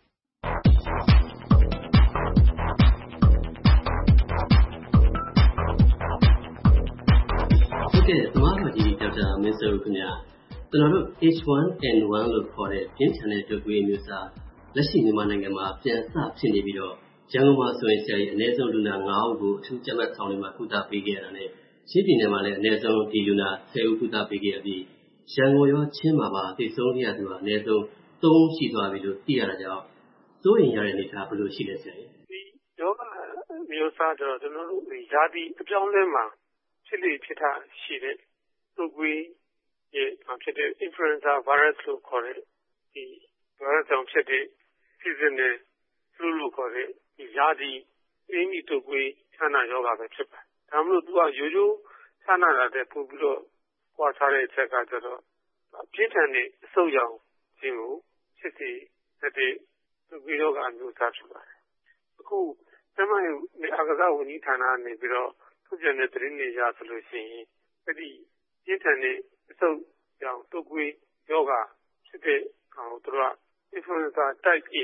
သမားတော်ကြီးဒေါက်တာမင်းစိုးဦးခင်ဗျာကျွန်တော်တို့ H1N1 လို့ခေါ်တဲ့ပြင်းထန်တဲ့တုပ်ကွေးမျိုးစားလက်ရှိမြန်မာနိုင်ငံမှာပြန်စဖြစ်နေပြီးတော့ရန်ကုန်မှာဆိုရင်ဆရာကြီးအနည်းဆုံးလူနာ9ဦးကိုအထူးကျန်းမာရေးဆောင်တွေမှာကုသပေးခဲ့ရတာနဲ့ချင်းပြည်နယ်မှာလည်းအနည်းဆုံးဒီလူနာ10ဦးကုသပေးခဲ့ရပြီးရန်ကုန်ရောချင်းမှာပါသိဆုံးရသူကအနည်းဆုံး3ဦးရှိသွားပြီလို့သိရတာကြောင့်စိုးရိမ်ရတဲ့အနေအထားဘယ်လိုရှိလဲဆရာကြီးဒီယောဂမျိုးစားတော့ကျွန်တော်တို့ရာသီအပြောင်းလဲမှာဖြစ်လေဖြစ်တာရှိတဲ့တုပ်ကွေးရဲ့ဖြစ်တဲ့ influenza virus လို့ခေါ်တဲ့ဒီ virus ကြောင့်ဖြစ်တဲ့ seasonal flu လို့ခေါ်တဲ့ဒီရာသီအင်းကြီးတုပ်ကွေးချမ်းသာယောဂပဲဖြစ်ပါတယ်။ဒါမှမဟုတ်သူကရိုးရိုးချမ်းသာတာတဲ့ပို့ပြီးတော့ကွာခြားတဲ့အချက်ကကျတော့ပြင်းထန်တဲ့အဆုတ်ရောင်ခြင်းကိုဖြစ်စေတဲ့တုပ်ကွေးယောဂအမျိုးအစားဖြစ်ပါတယ်။အခုကျန်းမာရေးအာကစားဝန်ကြီးဌာနကနေပြီးတော့ထုတ်ပြန်တဲ့သတင်းတွေရဆိုလို့ရှိရင်အဲ့ဒီပြင်းထန်တဲ့အဆုတ်ရောင်တုပ်ကွေးယောဂဖြစ်တဲ့သူတို့က influenza type A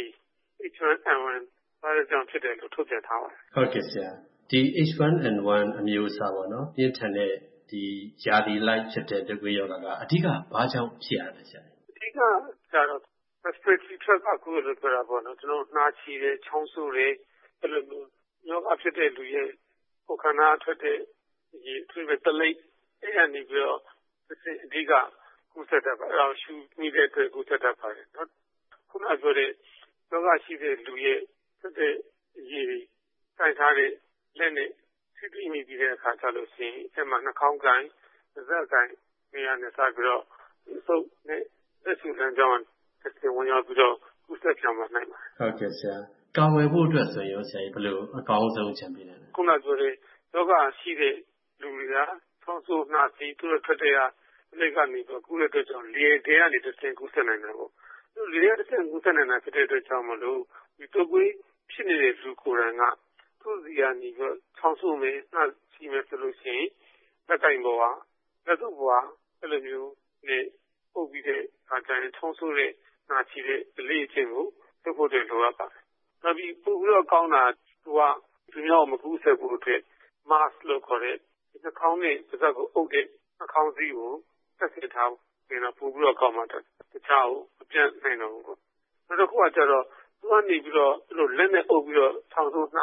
H1N1 virus ကြောင့်ဖြစ်တယ်လို့ထုတ်ပြန်ထားပါတယ်။ဟုတ်ကဲ့ဆရာဒီ H1N1 အမျိုးအစားပေါ့နော်ပြင်းထန်တဲ့ဒီရာသီလိုက်ဖြစ်တဲ့တုပ်ကွေးယောဂကအဓိကဘာကြောင့်ဖြစ်ရလဲဆရာ။အဓိကကျတော့ respiratory tract ကူလို့ပြောတာပေါ့နော်ကျွန်တော်နှာချီတယ်ချောင်းဆိုးတယ်အဲ့လိုမျိုးယောဂဖြစ်တဲ့လူရဲ့ကိုယ်ခန္ဓာထွက်တဲ့ဒီသူ့ရဲ့တလိပ်အဲ့ဒါနေပြီးတော့အဓိကကူးစက်တတ်ပါအဲ့ဒါရှူမိတဲ့အတွက်ကူးစက်တတ်ပါတယ်နော်ခုနပြောတဲ့ယောဂရှိတဲ့လူရဲ့ဖြစ်တဲ့ရေစိုက်ထားတဲ့လက်နဲ့ထိတိမိပြီးတဲ့အခါကျလို့ရှိရင်အဲ့မှာနှာခေါင်းကိုင်းပါးစပ်ကိုင်းနေရာနဲ့စပြီးတော့သုတ်နဲ့လက်ဆူလမ်းကြောင်းတစ်ဆင့်ဝင်ရောက်ပြီးတော့ကူးစက်ပြောင်းလာနိုင်ပါတယ်ဟုတ်ကဲ့ဆရာကာဝယ်ဖို့အတွက်ဆိုရင်ဆရာဘယ်လိုအကောင်းဆုံးချင်ပေးလဲခုနပြောတဲ့ယောဂရှိတဲ့လူတွေကဆောင်းဆိုးနှာစီးသူ့ရဲ့ထွက်တဲ့လက်ကနေတော့ကူးတဲ့အတွက်ကြောင့်လေထဲကနေတစ်ဆင့်ကူးစက်နိုင်တယ်ပေါ့သူလေထဲတစ်ဆင့်ကူးစက်နိုင်တာဖြစ်တဲ့အတွက်ကြောင့်မလို့ဒီတုပ်ကွေးဖြစ်နေတဲ့လူကိုယ်တိုင်ကသူ့စီကနေပြီးဆောင်းဆိုးမယ်နှာစီးမယ်ဆိုလို့ရှိရင်လက်ကင်ပေါ်ကလက်စုပ်ပေါ်ကအဲ့လိုမျိုးနဲ့ပုတ်ပြီးတဲ့အခါကျရင်ဆောင်းဆိုးတဲ့နှာချီတဲ့အလေးအချင်းကိုလုပ်ဖို့လိုအပ်ပါတယ်နောက်ပြီးပို့ပြီးတော့ကောင်းတာသူကသူများကိုမကူးစက်ဖို့အတွက် mask လို့ခေါ်တဲ့နှာခေါင်းနဲ့ပါးစပ်ကိုအုပ်တဲ့နှာခေါင်းစည်းကိုဆက်စစ်ထားပြီးတော့ပို့ပြီးတော့ကောင်းမှတခြားကိုအပြတ်နိုင်တော့ဘူးပေါ့နောက်တစ်ခုကကျတော့သူကနေပြီးတော့အဲ့လိုလက်နဲ့အုပ်ပြီးတော့ဆောင်းဆိုးနှာ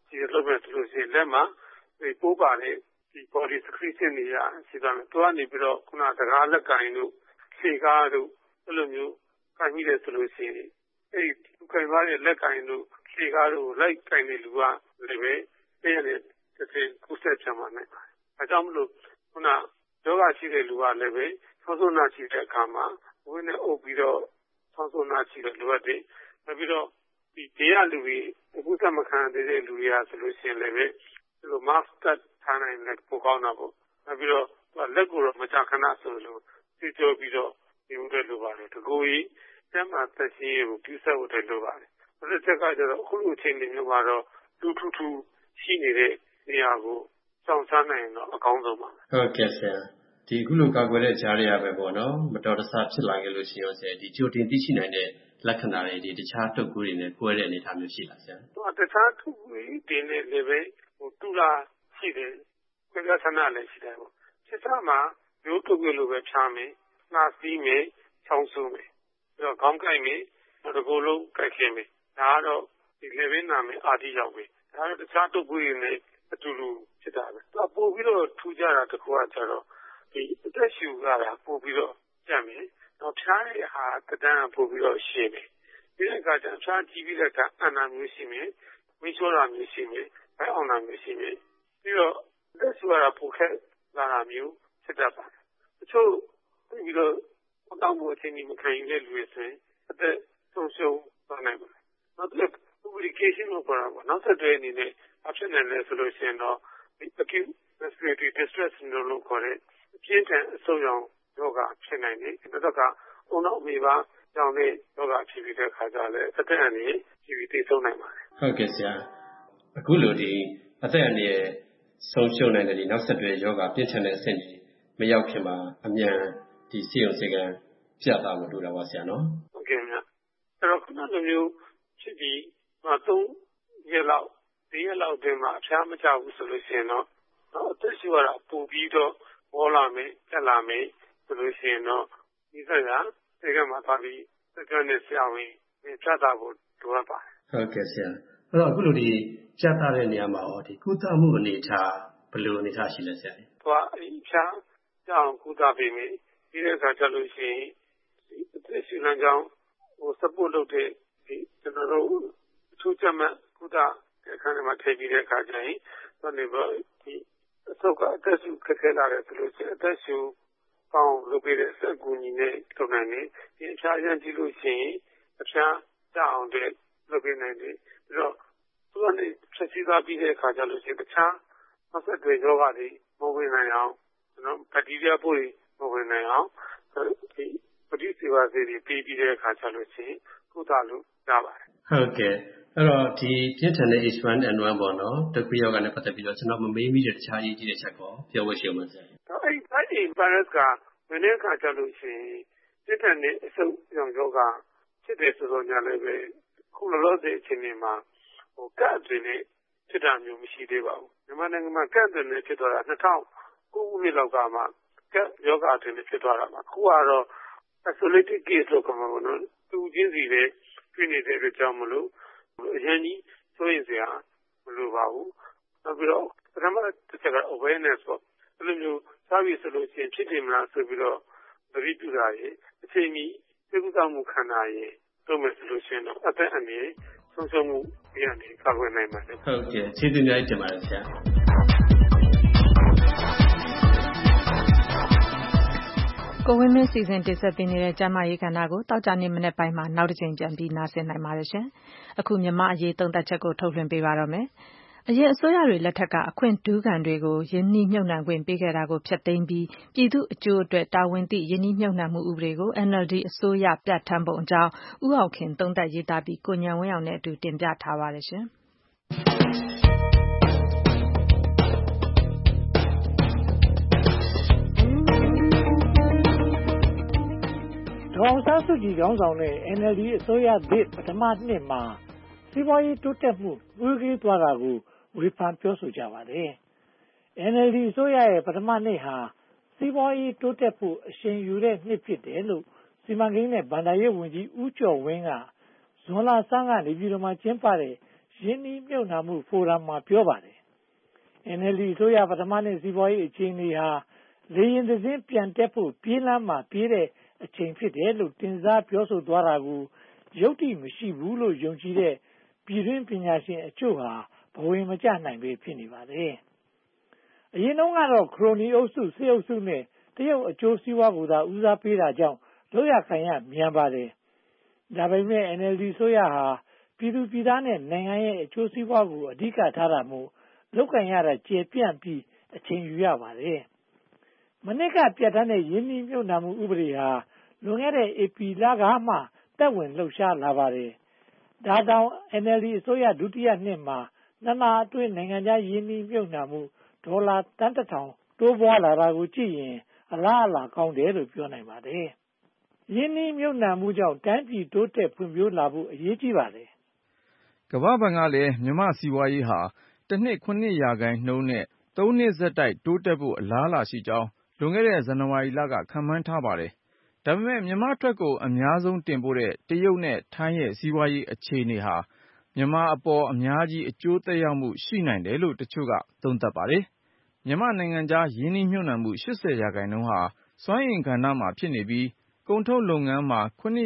ဒီလိုပဲဆိုလို့ရှိရင်လက်မှာဒီပိုးပါတဲ့ဒီ body secretion တွေရှိသွားတယ်သူကနေပြီးတော့ခုနစကားလက်ကင်တို့ခြေကားတို့အဲ့လိုမျိုးကင်ပြီးတယ်ဆိုလို့ရှိရင်အဲ့ဒီကင်သွားတဲ့လက်ကင်တို့ခြေကားတို့လိုက်ကင်တဲ့လူကလည်းပဲအဲ့ရတဲ့တစ်ခုဆက်ချမှာနိုင်ပါတယ်အဲကြောင့်မလို့ခုနယောဂရှိတဲ့လူကလည်းပဲဆောင်းနာရှိတဲ့အခါမှာဝင်းနဲ့အုပ်ပြီးတော့ဆောင်းနာရှိတဲ့လူတွေနောက်ပြီးတော့ဒီတရားလူတွေအခုစမခံတဲ့လူတွေကဆိုလို့ရှိရင်လည်းပဲဒီလို mask ထားနိုင်တဲ့ပိုကောင်းတာပေါ့နောက်ပြီးတော့လက်ကိုတော့မချခဏဆိုလို့သိကြပြီးတော့ဒီဥတဲ့လိုပါတယ်တကူကြီးတမ်းမှသက်ရှိကိုပြုဆက်ဖို့တဲ့လိုပါတယ်အဲ့ဒီချက်ကကျတော့အခုလိုအချိန်တွေမျိုးမှာတော့တူထူထူရှိနေတဲ့နေရာကိုစောင့်စားနိုင်တော့အကောင်းဆုံးပါဟုတ်ကဲ့ဆရာဒီအခုလိုကာကွယ်တဲ့ကြားရရပဲပေါ့နော်မတော်တဆဖြစ်လာခဲ့လို့ရှိရင်ဆရာဒီကြိုတင်သိရှိနိုင်တဲ့လက္ခဏာတွေဒီတခြားတုပ်ကွေးတွေနဲ့ကွဲတဲ့အနေအထားမျိုးရှိလားဆရာတခြားတုပ်ကွေးတွေနဲ့လည်းပဲတူလာရှိတယ်ကွဲပြားဆန္ဒလည်းရှိတယ်ပေါ့စစ်သားမှာမျိုးတုပ်ကွေးလိုပဲဖြားမယ်နှာစီးမယ်ချောင်းဆိုးမယ်ပြီးတော့ခေါင်းကိုက်မယ်နောက်တစ်ကိုယ်လုံးကိုက်ခင်မယ်ဒါကတော့ဒီလေဘင်းနာမယ်အာတိရောက်မယ်ဒါတော့တခြားတုပ်ကွေးတွေနဲ့အတူတူဖြစ်တာပဲပို့ပြီးတော့ထူကြတာတခုကကျတော့ဒီအသက်ရှူရတာပို့ပြီးတော့ကြက်မယ်တော့ဖြားတဲ့ဟာတဒန်းပို့ပြီးတော့ရှင်းမယ်ဒီကကကျဖြားကြည့်ပြီးတဲ့အခါအနာမျိုးရှိမယ်ဝိချောတာမျိုးရှိမယ်ဘဲအောင်တာမျိုးရှိမယ်ပြီးတော့အသက်ရှူရတာပို့ခက်လာတာမျိုးဖြစ်တတ်ပါတယ်တချို့ပြီးတော့တောင်းဖို့အချိန်ကြီးမခံရင်လည်းလူတွေဆိုရင်အသက်ဆုံးရှုံးသွားနိုင်ပါတယ်နောက်တစ် publication လို့ခေါ်တာပေါ့နောက်ဆက်တွဲအနေနဲ့အဖြစ်နေလဲဆိုလို့ရှိရင်တော့ acute respiratory distress syndrome လို့ခေါ်တဲ့အပြင်းထန်အဆုတ်ရောင်ယောဂဖြစ်နိုင်တယ်။ဒါကအုံနောက်အမေပါကြောင့်လည်းယောဂဖြစ်ပြီးတဲ့အခါကျလည်းအသက်အန္တရာယ်ကြီးပြီးသိဆုံးနိုင်ပါတယ်။ဟုတ်ကဲ့ဆရာ။အခုလိုဒီအသက်အန္တရာယ်ဆုံးရှုံးနိုင်တဲ့ဒီနောက်ဆက်တွဲယောဂပြင်းထန်တဲ့အဆင့်ကြီးမရောက်ခင်မှာအမြန်ဒီဆေးရုံဆေးကမ်းပြသမှုလုပ်တာပါဆရာနော်။ဟုတ်ကဲ့ဗျ။အဲ့တော့ခုနလိုမျိုးဖြစ်ပြီး3 ရက်လောက်4ရက်လောက်အတွင်းမှာအဖျားမကျဘူးဆိုလို့ရှိရင်တော့အသက်ရှူရတာပိုပြီးတော့ပေါ်လာမယ်တက်လာမယ်ဆိုလို့ရှိရင်တော့ဒီစကားဒီကမှာသွားပြီးစကားနဲ့ဆရာဝန်ပြသဖို့လိုအပ်ပါတယ်ဟုတ်ကဲ့ဆရာအဲ့တော့အခုလိုဒီပြသတဲ့နေရာမှာဟောဒီကုသမှုအနေထားဘယ်လိုအနေထားရှိလဲဆရာသွားအဖျားကြောင်ကုသပေးမယ်ဒီတဲ့အခါကျလို့ရှိရင်အသက်ရှူလမ်းကြောင်းsupport လုပ်တဲ့ဒီကျွန်တော်တို့အထူးချက်မှကုသအခန်းထဲမှာထည့်ပြီးတဲ့အခါကျရင်တော့ဒီအဆုတ်ကအသက်ရှူခက်ခဲလာတယ်ဆိုလို့ရှိရင်အသက်ရှူကောင်းလုပ်ပေးတဲ့စက်ကူညီနဲ့လုပ်နိုင်တယ်ဒီအဖျားရမ်းကြည့်လို့ရှိရင်အဖျားကျအောင်တဲ့လုပ်ပေးနိုင်တယ်ပြီးတော့သူကနေဖြစ်စီသွားပြီးတဲ့အခါကျလို့ရှိရင်တခြားအဆက်တွေယောဂတွေမဝင်နိုင်အောင်ကျွန်တော်ဘက်တီးရီးယားပိုးတွေမဝင်နိုင်အောင်ဒီပဋိစေဝါဆေးတွေပြီးပြီးတဲ့အခါကျလို့ရှိရင်ကုသလို့ရပါတယ်ဟုတ်ကဲ့အဲ့တော့ဒီပြင်းထန်တဲ့ H1N1 ပေါ့နော်တုပ်ကွေးယောဂနဲ့ပတ်သက်ပြီးတော့ကျွန်တော်မမေးမိတဲ့တခြားရေးကြီးတဲ့ချက်ကိုပြောဝှက်ရှိအောင်ဆရာအဲ့ဒီ virus ကဝင်တဲ့အခါကျလို့ရှိရင်ပြင်းထန်တဲ့အဆုတ်ရောင်ယောဂဖြစ်တယ်ဆိုတော့ညလည်းပဲခုလောလောဆယ်အချိန်တွေမှာကတ်တွေနဲ့ဖြစ်တာမျိုးမရှိသေးပါဘူးမြန်မာနိုင်ငံမှာကတ်တွေနဲ့ဖြစ်သွားတာ2009ခုနှစ်လောက်ကမှကတ်ယောဂတွေနဲ့ဖြစ်သွားတာပါအခုကတော့ isolated case လို့ခေါ်မှာပေါ့နော်သူချင်းစီပဲတွေ့နေတဲ့အတွက်ကြောင့်မလို့အရင်ကြီးဆိုရင်စရာမလိုပါဘူးနောက်ပြီးတော့ပထမတစ်ချက်က awareness ပေါ့ဘယ်လိုမျိုးစားပြီးဆိုလို့ရှိရင်ဖြစ်တယ်မလားဆိုပြီးတော့သတိပြုတာရေအချိန်ကြီးသိကုသမှုခံတာရေတို့မယ်ဆိုလို့ရှိရင်တော့အသက်အန္တရာယ်ဆုံးရှုံးမှုပြရနေကာကွယ်နိုင်ပါတယ်ဟုတ်ကဲ့ကျေးဇူးများတင်ပါတယ်ဆရာကိုဝင်းမင်းစီစဉ်တင်ဆက်ပေးနေတဲ့ကျမရေးကဏ္ဍကိုတောက်ကြနေမနေ့ပိုင်းမှာနောက်တစ်ချိန်ပြန်ပြီးနားဆင်နိုင်ပါတယ်ရှင်။အခုမြန်မာအရေးသုံးသပ်ချက်ကိုထုတ်လွှင့်ပေးပါတော့မယ်။အရင်အစိုးရတွေလက်ထက်ကအခွင့်ထူးခံတွေကိုယင်းနှိမ့်မြုပ်နှံခွင့်ပေးခဲ့တာကိုဖျက်သိမ်းပြီးပြည်သူအကျိုးအတွက်တာဝန်သိယင်းနှိမ့်မြုပ်နှံမှုဥပဒေကို NLD အစိုးရပြဋ္ဌာန်းပုံအကြောင်းဦးအောင်ခင်သုံးသပ်ရေးသားပြီးကိုဉာဏ်ဝင်းအောင်နဲ့အတူတင်ပြထားပါတယ်ရှင်။ဒေါ်အောင်ဆန်းစုကြည်ခေါင်းဆောင်တဲ့ NLD အစိုးရသစ်ပထမနှစ်မှာစီးပွားရေးတိုးတက်မှုနှွေးထွေးသွားတာကိုဝေဖန်ပြောဆိုကြပါတယ်။ NLD အစိုးရရဲ့ပထမနှစ်ဟာစီးပွားရေးတိုးတက်ဖို့အရှိန်ယူတဲ့နှစ်ဖြစ်တယ်လို့စီမံကိန်းနဲ့ဘဏ္ဍာရေးဝန်ကြီးဦးကျော်ဝင်းကဇွန်လဆန်းကနေပြည်တော်မှာကျင်းပတဲ့ရင်းနှီးမြှုပ်နှံမှုဖိုရမ်မှာပြောပါတယ်။ NLD အစိုးရပထမနှစ်စီးပွားရေးအခြေအနေဟာလေယာဉ်တစ်စင်းပြန်တက်ဖို့ပြေးလမ်းမှာပြေးတဲ့အချိန်ဖြစ်တယ်လို့တင်စားပြောဆိုသွားတာကိုယုတ္တိမရှိဘူးလို့ယုံကြည်တဲ့ပြည်တွင်းပညာရှင်အချို့ဟာဘဝင်မကျနိုင်ပဲဖြစ်နေပါတယ်။အရင်တုန်းကတော့ခရိုနီအုပ်စုစစ်အုပ်စုနဲ့တရုတ်အကျိုးစီးပွားကိုသာဦးစားပေးတာကြောင့်လုပ်ရကိုင်ရမြန်ပါတယ်။ဒါပေမဲ့ NLD ဆိုရဟာပြည်သူပြည်သားနဲ့နိုင်ငံရဲ့အကျိုးစီးပွားကိုအဓိကထားတာမို့လုပ်ကိုင်ရတာကျေပြန့်ပြီးအချိန်ယူရပါတယ်။မနှစ်ကပြဋ္ဌာန်းတဲ့ရင်းနှီးမြှုပ်နှံမှုဥပဒေဟာလွန်ခဲ့တဲ့ဧပြီလကမှသက်ဝင်လှုပ်ရှားလာပါတယ်။ဒါတောင် NLD အစိုးရဒုတိယနှစ်မှာ2 လအတွင်းနိုင်ငံခြားရင်းနှီးမြှုပ်နှံမှုဒေါ်လာသန်း 1,000 တိုးပွားလာတာကိုကြည့်ရင်အလားအလာကောင်းတယ်လို့ပြောနိုင်ပါတယ်။ရင်းနှီးမြှုပ်နှံမှုကြောင့်တိုင်းပြည်တိုးတက်ဖွံ့ဖြိုးလာဖို့အရေးကြီးပါတယ်။ကမ္ဘာ့ဘဏ်ကလည်းမြန်မာ့စီးပွားရေးဟာတစ်နှစ် 7% နဲ့ 3 နှစ်ဆက်တိုက်တိုးတက်ဖို့အလားအလာရှိကြောင်းလွန်ခဲ့တဲ့ဇန်နဝါရီလကခန့်မှန်းထားပါတယ်။ဒါပေမဲ့မြန်မာထွက်ကိုအများဆုံးတင်ပို့တဲ့တရုတ်နဲ့ထိုင်းရဲ့စီးပွားရေးအခြေအနေဟာမြန်မာအပေါ်အများကြီးအကျိုးသက်ရောက်မှုရှိနိုင်တယ်လို့တချို့ကသုံးသပ်ပါတယ်။မြန်မာနိုင်ငံခြားရင်းနှီးမြှုပ်နှံမှု 80% ဟာစွမ်းအင်ကဏ္ဍမှာဖြစ်နေပြီးကုန်ထုတ်လုပ်ငန်းမှာ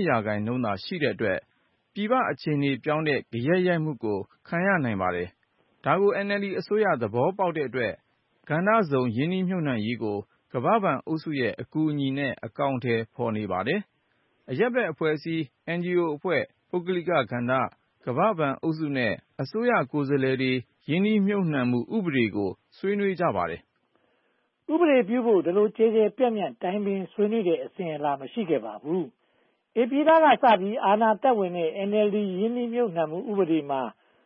7% သာရှိတဲ့အတွက်ပြည်ပအခြေအနေပြောင်းတဲ့ဂယက်ရိုက်မှုကိုခံရနိုင်ပါတယ်။ဒါကို NLD အစိုးရသဘောပေါက်တဲ့အတွက်ကဏ္ဍစုံရင်းနှီးမြှုပ်နှံရေးကိုကမ္ဘာ့ဘဏ်အုပ်စုရဲ့အကူအညီနဲ့အကောင်အထည်ဖော်နေပါတယ်။အရပ်ဘက်အဖွဲ့အစည်း NGO အဖွဲ့ပုဂ္ဂလိကကဏ္ဍကမ္ဘာ့ဘဏ်အုပ်စုနဲ့အစိုးရကိုယ်စားလှယ်တွေရင်းနှီးမြှုပ်နှံမှုဥပဒေကိုဆွေးနွေးကြပါတယ်။ဥပဒေပြုဖို့ဒီလိုကျေကျေပြန့်ပြန့်တိုင်းပင်ဆွေးနွေးတဲ့အစဉ်အလာမရှိခဲ့ပါဘူး။ဧပြီလကစပြီးအာဏာသက်ဝင်တဲ့ NLD ရင်းနှီးမြှုပ်နှံမှုဥပဒေမှာ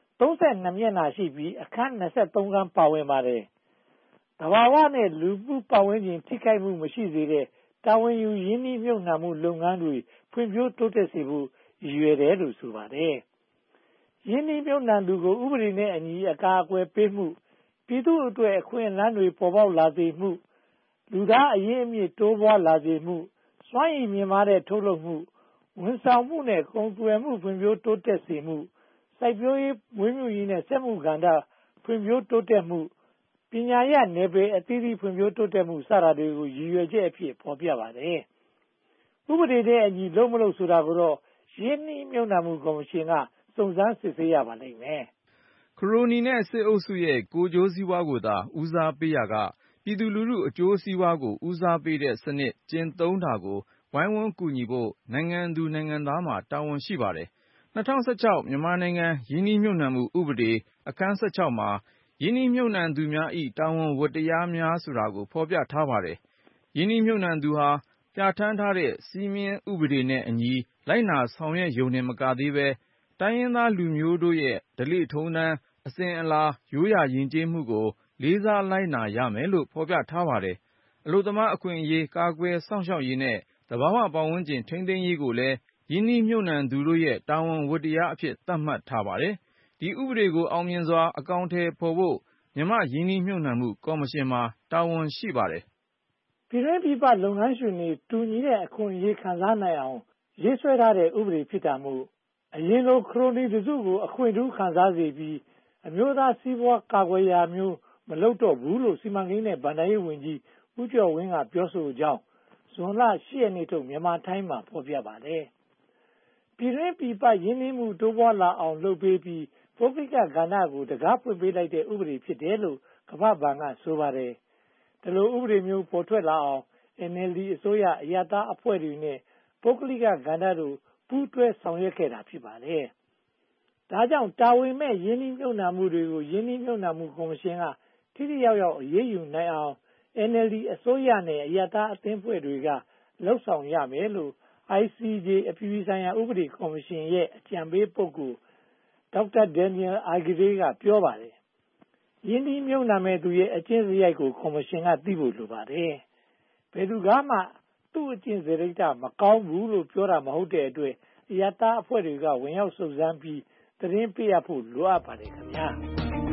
32 မျက်နှာရှိပြီးအခန်း23 ခန်းပါဝင်ပါတယ်။သဘာဝနဲ့လူမှုပတ်ဝန်းကျင်ထိခိုက်မှုမရှိစေတဲ့တာဝန်ယူရင်းနှီးမြှုပ်နှံမှုလုပ်ငန်းတွေဖွံ့ဖြိုးတိုးတက်စေဖို့ရည်ရွယ်တယ်လို့ဆိုပါတယ်။ရင်းနှီးမြှုပ်နှံသူကိုဥပဒေနဲ့အညီအကာအကွယ်ပေးမှုပြည်သူ့အတွက်အခွင့်အလမ်းတွေပေါ်ပေါက်လာစေမှုလူသားအရင်းအမြစ်တိုးပွားလာစေမှုစွမ်းရည်မြင့်မားတဲ့ထုတ်လုပ်မှုဝန်ဆောင်မှုနဲ့ကုန်သွယ်မှုဖွံ့ဖြိုးတိုးတက်စေမှုစိုက်ပျိုးရေးမွေးမြူရေးနဲ့စက်မှုကဏ္ဍဖွံ့ဖြိုးတိုးတက်မှုပညာရေးနယ်ပယ်အသီးသီးဖွံ့ဖြိုးတိုးတက်မှုစတာတွေကိုရည်ရွယ်ချက်အဖြစ်ဖော်ပြပါတယ်။ဥပဒေနဲ့အညီလုံးမလို့ဆိုတာကိုတော့ရင်းနှီးမြှုပ်နှံမှုကော်မရှင်ကစုံစမ်းစစ်ဆေးရပါလိမ့်မယ်။ခရိုနီနဲ့စစ်အုပ်စုရဲ့ကိုယ်ကျိုးစီးပွားကိုသာဦးစားပေးရာကပြည်သူလူထုအကျိုးစီးပွားကိုဦးစားပေးတဲ့စနစ်ကျင့်သုံးတာကိုဝိုင်းဝန်းကူညီဖို့နိုင်ငံသူနိုင်ငံသားမှာတာဝန်ရှိပါတယ်။2016မြန်မာနိုင်ငံရင်းနှီးမြှုပ်နှံမှုဥပဒေအခန်း16မှာရင်းနှီးမြှုပ်နှံသူများ၏တာဝန်ဝတ္တရားများဆိုတာကိုဖော်ပြထားပါတယ်။ရင်းနှီးမြှုပ်နှံသူဟာပြဋ္ဌာန်းထားတဲ့စည်းမျဉ်းဥပဒေနဲ့အညီလိုက်နာဆောင်ရွက်ရုံနဲ့မကသေးပဲတိုင်းရင်းသားလူမျိုးတို့ရဲ့ဓလေ့ထုံးတမ်းအစဉ်အလာရိုးရာယဉ်ကျေးမှုကိုလေးစားလိုက်နာရမယ်လို့ဖော်ပြထားပါတယ်။အလုပ်သမားအခွင့်အရေးကာကွယ်စောင့်ရှောက်ရေးနဲ့သဘာဝပတ်ဝန်းကျင်ထိန်းသိမ်းရေးကိုလည်းရင်းနှီးမြှုပ်နှံသူတို့ရဲ့တာဝန်ဝတ္တရားအဖြစ်သတ်မှတ်ထားပါတယ်။ဒီဥပဒေကိုအောင်မြင်စွာအကောင်အထည်ဖော်ဖို့မြန်မာ့ရင်းနှီးမြှုပ်နှံမှုကော်မရှင်မှာတာဝန်ရှိပါတယ်။ပြည်တွင်းပြည်ပလုပ်ငန်းရှင်တွေတူညီတဲ့အခွင့်အရေးခံစားနိုင်အောင်ရေးဆွဲထားတဲ့ဥပဒေဖြစ်တာမို့အရင်လိုခရိုနီတစုကိုအခွင့်ထူးခံစားစေပြီးအမျိုးသားစီးပွားကာကွယ်ရာမျိုးမလုပ်တော့ဘူးလို့စီမံကိန်းနဲ့ဗဏ္ဍာရေးဝန်ကြီးဦးကျော်ဝင်းကပြောဆိုကြောင်းဇွန်လ 8 ရက်နေ့ထုတ်မြန်မာတိုင်းမှာဖော်ပြပါတယ်။ပြည်တွင်းပြည်ပရင်းနှီးမှုတိုးပွားလာအောင်လုပ်ပေးပြီးပုဂ္ဂလိကကဏ္ဍကိုတကားဖွင့်ပေးလိုက်တဲ့ဥပဒေဖြစ်တယ်လို့ကမ္ဘာ့ဘဏ်ကဆိုပါတယ်။ဒီလိုဥပဒေမျိုးပေါ်ထွက်လာအောင် NLD အစိုးရအရပ်သားအဖွဲ့တွေနဲ့ပုဂ္ဂလိကကဏ္ဍတို့ပူးတွဲဆောင်ရွက်ခဲ့တာဖြစ်ပါတယ်။ဒါကြောင့်တာဝန်မဲ့ရင်းနှီးမြှုပ်နှံမှုတွေကိုရင်းနှီးမြှုပ်နှံမှုကော်မရှင်ကထိထိရောက်ရောက်အရေးယူနိုင်အောင် NLD အစိုးရနဲ့အရပ်သားအသင်းအဖွဲ့တွေကလှုပ်ဆောင်ရမယ်လို့ ICJ အပြည်ပြည်ဆိုင်ရာဥပဒေကော်မရှင်ရဲ့အကြံပေးပုဂ္ဂိုလ်ဒေါက်တာဒန်နီယယ်အာဂရေကပြောပါတယ်။ရင်းနှီးမြှုပ်နှံမဲ့သူရဲ့အကျင့်စရိုက်ကိုကော်မရှင်ကသိဖို့လိုပါတယ်။ဘယ်သူကမှသူ့အကျင့်စရိတ်မကောင်းဘူးလို့ပြောတာမဟုတ်တဲ့အတွက်အရပ်သားအဖွဲ့တွေကဝင်ရောက်စုံစမ်းပြီးသတင်းပေးရဖို့လိုအပ်ပါတယ်ခင်ဗျာ။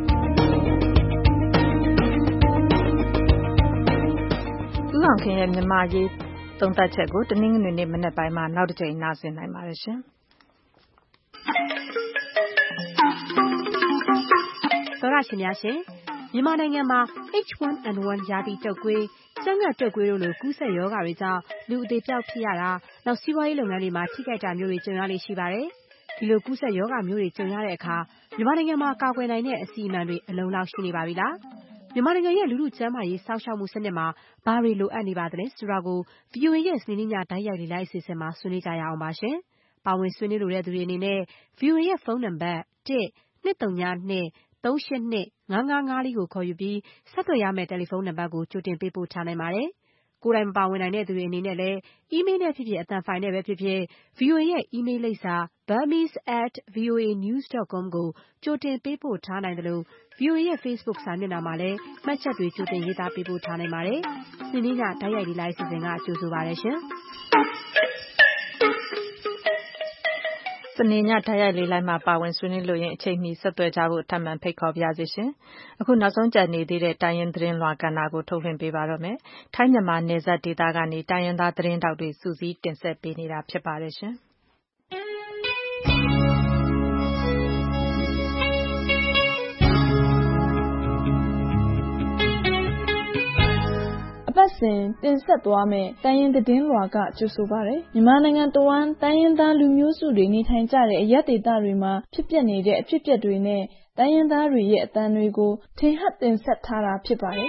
ဦးအောင်ခင်ရဲ့မြန်မာရေးသုံးသပ်ချက်ကိုတနင်္ဂနွေနေ့မနက်ပိုင်းမှာနောက်တစ်ကြိမ်နားဆင်နိုင်ပါတယ်ရှင်။ရရှင်များရှင်မြန်မာနိုင်ငံမှာ H1N1 ရာသီတုပ်ကွေး၊ကြက်ငှက်တုပ်ကွေးတို့လိုကူးစက်ရောဂါတွေကြောင့်လူအသေပျောက်ဖြစ်ရတာနောက်စီးပွားရေးလုပ်ငန်းတွေမှာထိခိုက်တာမျိုးတွေကြုံရလေ့ရှိပါတယ်။ဒီလိုကူးစက်ရောဂါမျိုးတွေကြုံရတဲ့အခါမြန်မာနိုင်ငံမှာကာကွယ်နိုင်တဲ့အစီအမံတွေအလုံလောက်ရှိနေပါပြီလား။မြန်မာနိုင်ငံရဲ့လူထုကျန်းမာရေးစောင့်ရှောက်မှုစနစ်မှာဘာတွေလိုအပ်နေပါသလဲဆိုတာကို VOA ရဲ့စနေနေ့ညတိုက်ရိုက်လေ့လာအစီအစဉ်မှာဆွေးနွေးကြရအောင်ပါရှင်။ပါဝင်ဆွေးနွေးလိုတဲ့သူတွေအနေနဲ့ VOA ရဲ့ဖုန်းနံပါတ် 1-202-382-555ကိုခေါ်ယူပြီးဆက်သွယ်ရမယ့်တယ်လီဖုန်းနံပါတ်ကိုကြိုတင်ပေးပို့ထားနိုင်ပါတယ်။ကိုယ်တိုင်မပါဝင်နိုင်တဲ့သူတွေအနေနဲ့လည်းအီးမေးလ်နဲ့ဖြစ်ဖြစ်အသံဖိုင်နဲ့ပဲဖြစ်ဖြစ် VOA ရဲ့အီးမေးလ်လိပ်စာ burmese@voanews.com ကိုကြိုတင်ပေးပို့ထားနိုင်တယ်လို့ VOA ရဲ့ Facebook စာမျက်နှာမှာလည်းမှတ်ချက်တွေကြိုတင်ရေးသားပေးပို့ထားနိုင်ပါတယ်။စနေနေ့ညတိုက်ရိုက်လေ့လာအစီအစဉ်ကကြိုဆိုပါရရှင်။စနေညတိုက်ရိုက်လေ့လာမှာပါဝင်ဆွေးနွေးလို့ရင်အချိန်မီဆက်သွယ်ကြဖို့ထပ်မံဖိတ်ခေါ်ပါရစေရှင်။အခုနောက်ဆုံးကြံနေသေးတဲ့တိုင်းရင်းသတင်းလွှာကဏ္ဍကိုထုတ်လွှင့်ပေးပါတော့မယ်။ထိုင်းမြန်မာနယ်စပ်ဒေသကနေတိုင်းရင်းသားသတင်းတောက်တွေစုစည်းတင်ဆက်ပေးနေတာဖြစ်ပါတယ်ရှင်။အပတ်စဉ်တင်ဆက်သွားမယ့်တိုင်းရင်းသတင်းလွှာကကြိုဆိုပါရယ်မြန်မာနိုင်ငံတဝန်းတိုင်းရင်းသားလူမျိုးစုတွေနေထိုင်ကြတဲ့အရပ်ဒေသတွေမှာဖြစ်ပျက်နေတဲ့အဖြစ်အပျက်တွေနဲ့တိုင်းရင်းသားတွေရဲ့အသံတွေကိုထင်ဟပ်တင်ဆက်ထားတာဖြစ်ပါတယ်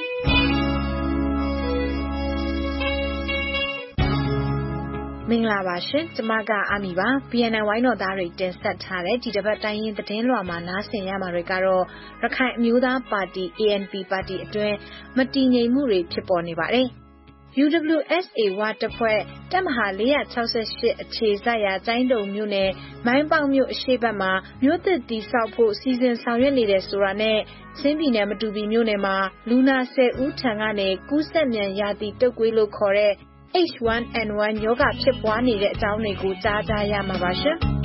မင်္ဂလာပါရှင်ကျမကအာမီပါ BNN ဝိုင်းတော်သားတွေတင်ဆက်ထားတဲ့ဒီတစ်ပတ်တိုင်းရင်းသတင်းလွှာမှာနားဆင်ရမှာတွေကတော့ရခိုင်အမျိုးသားပါတီ ANP ပါတီအတွင်းမတည်ငြိမ်မှုတွေဖြစ်ပေါ်နေပါတယ်။ UWSA ဝတပ်ဖွဲ့တပ်မဟာ468အခြေစိုက်ရာကျိုင်းတုံမြို့နယ်မိုင်းပေါက်မြို့အရှေ့ဘက်မှာမြို့သစ်တည်ဆောက်ဖို့စီစဉ်ဆောင်ရွက်နေတဲ့ဆိုတာနဲ့ချင်းပြည်နယ်မတူပီမြို့နယ်မှာလူနာ10ဦးထံကနေကူးစက်မြန်ရာသီတုပ်ကွေးလို့ခေါ်တဲ့H1N1 ရောဂါဖြစ်ပွားနေတဲ့အကြောင်းတွေကိုကြားကြရမှာပါရှင်။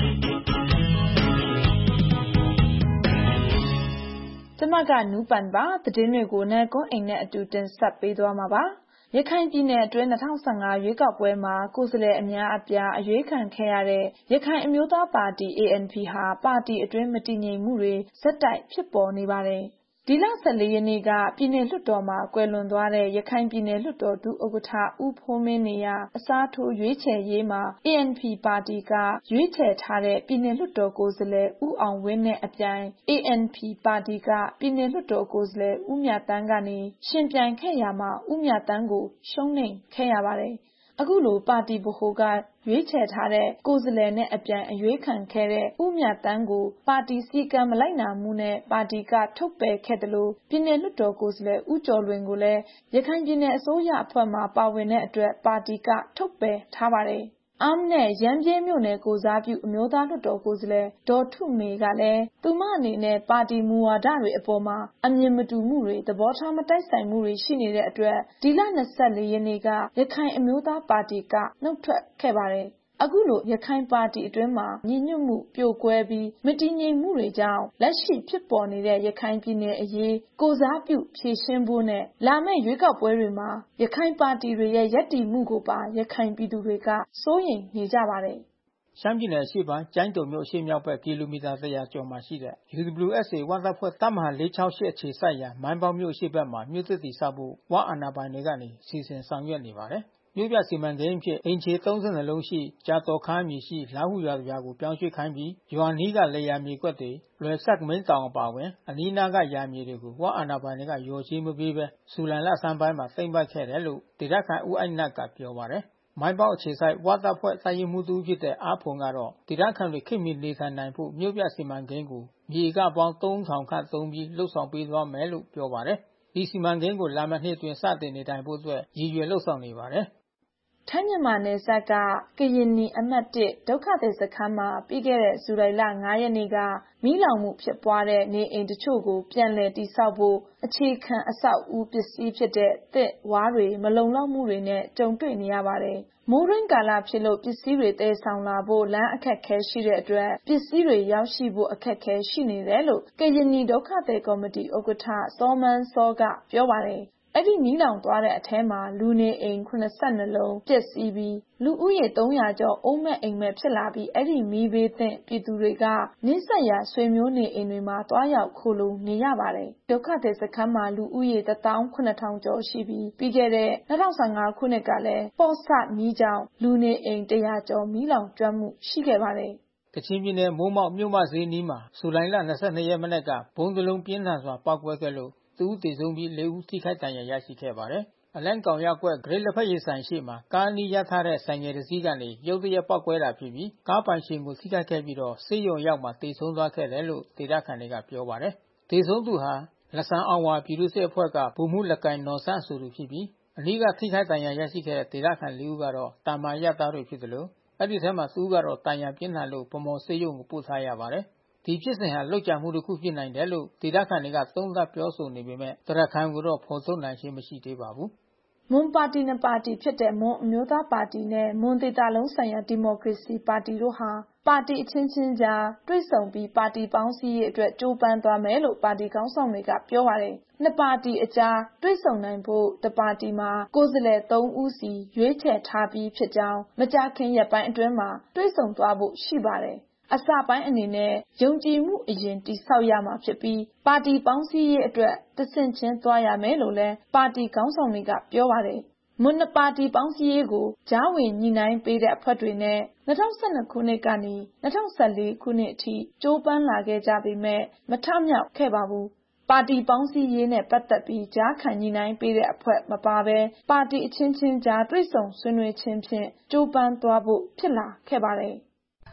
ကျမကနူးပန်ပါသတင်းတွေကိုနဲ့ကွန်အိမ်နဲ့အတူတင်ဆက်ပေးသွားမှာပါ။ရခိုင်ပြည်နယ်အတွင်း2015ရွေးကောက်ပွဲမှာကိုယ်စားလှယ်အများအပြားအရွေးခံခဲ့ရတဲ့ရခိုင်အမျိုးသားပါတီ ANP ဟာပါတီအတွင်းမတည်ငြိမ်မှုတွေဇက်တိုက်ဖြစ်ပေါ်နေပါတယ်။ဒီလ14ရက်နေ့ကပြည်နယ်လွှတ်တော်မှာကွယ်လွန်သွားတဲ့ရခိုင်ပြည်နယ်လွှတ်တော်ဒုဥက္ကဋ္ဌဦးဖိုးမင်းနေရအစားထိုးရွေးချယ်ရေးမှာ ANP ပါတီကရွေးချယ်ထားတဲ့ပြည်နယ်လွှတ်တော်ကိုယ်စားလှယ်ဦးအောင်ဝင်းနဲ့အပြိုင် ANP ပါတီကပြည်နယ်လွှတ်တော်ကိုယ်စားလှယ်ဦးမြတ်တန်းကနေရှင်ပြိုင်ခဲ့ရမှာဦးမြတ်တန်းကိုရှုံးနိမ့်ခဲ့ရပါတယ်။အခုလိုပါတီဗဟိုကရွေးချယ်ထားတဲ့ကိုယ်စားလှယ်နဲ့အပြိုင်အရွေးခံခဲ့တဲ့ဦးမြတ်တန်းကိုပါတီစည်းကမ်းမလိုက်နာမှုနဲ့ပါတီကထုတ်ပယ်ခဲ့တယ်လို့ပြည်နယ်လွှတ်တော်ကိုယ်စားလှယ်ဦးကျော်လွင်ကိုလည်းရခိုင်ပြည်နယ်အစိုးရအဖွဲ့မှပါဝင်တဲ့အတွက်ပါတီကထုတ်ပယ်ထားပါတယ်။အမ်းနဲ့ရမ်းဗြဲမြို့နယ်ကိုစားပြုအမျိုးသားလွှတ်တော်ကိုယ်စားလှယ်ဒေါ်ထုမေကလည်းသူမအနေနဲ့ပါတီမူဝါဒတွေအပေါ်မှာအမြင်မတူမှုတွေသဘောထားမတိုက်ဆိုင်မှုတွေရှိနေတဲ့အတွက်ဒီလ24ရက်နေ့ကရခိုင်အမျိုးသားပါတီကနှုတ်ထွက်ခဲ့ပါတယ်။အခုလိုရခိုင်ပါတီအတွင်းမှာညီညွတ်မှုပြိုကွဲပြီးမတည်ငြိမ်မှုတွေကြောင့်လက်ရှိဖြစ်ပေါ်နေတဲ့ရခိုင်ပြည်နယ်အရေးကိုစားပြုဖြေရှင်းဖို့နဲ့လာမယ့်ရွေးကောက်ပွဲတွေမှာရခိုင်ပါတီတွေရဲ့ရပ်တည်မှုကိုပါရခိုင်ပြည်သူတွေကစိုးရိမ်နေကြပါတယ်ရှမ်းပြည်နယ်အရှေ့ပိုင်းကျိုင်းတုံမြို့အရှေ့မြောက်ဘက်ကီလိုမီတာ100ကျော်မှာရှိတဲ့ UWSA ဝတပ်ဖွဲ့တပ်မဟာ468အခြေစိုက်ရာမိုင်းပေါက်မြို့အရှေ့ဘက်မှာမြို့သစ်တည်ဆောက်ဖို့ဝအာဏာပိုင်တွေကနေစီစဉ်ဆောင်ရွက်နေပါတယ်။မြို့ပြစီမံကိန်းအဖြစ်အိမ်ခြေ32လုံးရှိကြာတော်ခါးမြေရှိလားဟူရွာကိုပြောင်းရွှေ့ခိုင်းပြီးရွာနီးကလေယာမြေကွက်တွေလွယ်ဆက်မင်းတောင်အပါဝင်အနီးနားကယာမြေတွေကိုဝအာဏာပိုင်တွေကရော်ချေးမပေးဘဲဇူလိုင်လဆန်းပိုင်းမှာသိမ်းပိုက်ခဲ့တယ်လို့ဒေသခံဦးအိုက်နတ်ကပြောပါတယ်။မိုင်းပေါက်အခြေစိုက်ဝတပ်ဖွဲ့တိုက်ရင်မှုသူဖြစ်တဲ့အားဖုံကတော့ဒေသခံတွေခိမိနေထိုင်နိုင်ဖို့မြို့ပြစီမံကိန်းကိုမြေကပေါင်း3000ခန့်သုံးပြီးလှုပ်ဆောင်ပေးသွားမယ်လို့ပြောပါတယ်။ဒီစီမံကိန်းကိုလာမယ့်နှစ်အတွင်းစတင်နေထိုင်ဖို့အတွက်ရည်ရွယ်လှုပ်ဆောင်နေပါတယ်။ထိုင်းမြန်မာနယ်စပ်ကကရင်နီအမှတ်1ဒုက္ခသည်စခန်းမှာပြီးခဲ့တဲ့ဇူလိုင်လ9ရက်နေ့ကမီးလောင်မှုဖြစ်ပွားတဲ့နေအိမ်တချို့ကိုပြန်လည်တည်ဆောက်ဖို့အခြေခံအဆောက်အဦပစ္စည်းဖြစ်တဲ့သစ်ဝါးတွေမလုံလောက်မှုတွေနဲ့ကြုံတွေ့နေရပါတယ်။မိုးရင်းကာလဖြစ်လို့ပစ္စည်းတွေတည်ဆောင်လာဖို့လမ်းအခက်ခဲရှိတဲ့အတွက်ပစ္စည်းတွေရောက်ရှိဖို့အခက်ခဲရှိနေတယ်လို့ကရင်နီဒုက္ခသည်ကော်မတီဥက္ကဋ္ဌစောမန်းစောကပြောပါတယ်။အဲ့ဒီမီးလောင်သွားတဲ့အထဲမှာလူနေအိမ်82လုံးပျက်စီးပြီးလူဦးရေ300ကျော်အိုးမဲ့အိမ်မဲ့ဖြစ်လာပြီးအဲ့ဒီမီးဘေးသင့်ပြည်သူတွေကနှင်းဆက်ရာဆွေမျိုးနေအိမ်တွေမှာတွားရောက်ခိုလုံနေရပါတယ်ဒုက္ခသည်စခန်းမှာလူဦးရေ18000ကျော်ရှိပြီးပြီးခဲ့တဲ့2015ခုနှစ်ကလည်းပေါ့ဆမီးကြောင့်လူနေအိမ်100ကျော်မီးလောင်ကျွမ်းမှုရှိခဲ့ပါတယ်ကချင်ပြည်နယ်မိုးမောက်မြို့မဈေးနီးမှာဇူလိုင်လ22ရက်မနက်ကဘုံတလုံးပြင်းထန်စွာပောက်ကွဲခဲ့လို့2ဦးသေဆုံးပြီး4ဦးထိခိုက်ဒဏ်ရာရရှိခဲ့ပါတယ်။အလန်းကောင်ရပ်ကွက်ဂရိတ်လက်ဖက်ရည်ဆိုင်ရှိမှာကားအနီးရထားတဲ့ဆိုင်ငယ်တစ်စီးကနေရုတ်တရက်ပောက်ကွဲတာဖြစ်ပြီးကားပိုင်ရှင်ကိုထိခိုက်ခဲ့ပြီးတော့ဆေးရုံရောက်မှသေဆုံးသွားခဲ့တယ်လို့ဒေသခံတွေကပြောပါတယ်။သေဆုံးသူဟာလက်ဆန်းအောင်ဝါပြည်သူ့စစ်အဖွဲ့ကဗိုလ်မှူးလက်ကင်နော်ဆန်းဆိုသူဖြစ်ပြီးအနီးကထိခိုက်ဒဏ်ရာရရှိခဲ့တဲ့ဒေသခံ4ဦးကတော့တာမန်ရပ်သားတွေဖြစ်တယ်လို့အဲ့ဒီထဲမှာ2ဦးကတော့ဒဏ်ရာပြင်းထန်လို့ဗမော်ဆေးရုံကိုပို့ထားရပါတယ်။ဒီဖြစ်စဉ်ဟာလှုပ်ကြံမှုတစ်ခုဖြစ်နိုင်တယ်လို့ဒေသခံတွေကသုံးသပ်ပြောဆိုနေပေမဲ့တရားခံကိုတော့ဖော်ထုတ်နိုင်ခြင်းမရှိသေးပါဘူး။မွန်ပါတီနှစ်ပါတီဖြစ်တဲ့မွန်အမျိုးသားပါတီနဲ့မွန်ဒေသလုံးဆိုင်ရာဒီမိုကရေစီပါတီတို့ဟာပါတီအချင်းချင်းကြားတွေ့ဆုံပြီးပါတီပေါင်းစည်းရေးအတွက်ကြိုးပမ်းသွားမယ်လို့ပါတီခေါင်းဆောင်တွေကပြောပါတယ်။နှစ်ပါတီအကြားတွေ့ဆုံနိုင်ဖို့တပါတီမှာကိုယ်စားလှယ်3ဦးစီရွေးချယ်ထားပြီးဖြစ်ကြောင်းမကြာခင်ရက်ပိုင်းအတွင်းမှာတွေ့ဆုံသွားဖို့ရှိပါတယ်။အစပိုင်းအနေနဲ့ယုံကြည်မှုအရင်တိဆောက်ရမှာဖြစ်ပြီးပါတီပေါင်းစည်းရေးအတွက်တဆင့်ချင်းသွားရမယ်လို့လည်းပါတီခေါင်းဆောင်တွေကပြောပါတယ်။မွန်နှစ်ပါတီပေါင်းစည်းရေးကိုကြားဝင်ညှိနှိုင်းပေးတဲ့အဖွဲ့တွေနဲ့2012ခုနှစ်ကနေ2014ခုနှစ်အထိကြိုးပမ်းလာခဲ့ကြပေမဲ့မထမြောက်ခဲ့ပါဘူး။ပါတီပေါင်းစည်းရေးနဲ့ပတ်သက်ပြီးကြားခံညှိနှိုင်းပေးတဲ့အဖွဲ့မပါဘဲပါတီအချင်းချင်းကြားတွေ့ဆုံဆွေးနွေးခြင်းဖြင့်ကြိုးပမ်းသွားဖို့ဖြစ်လာခဲ့ပါတယ်။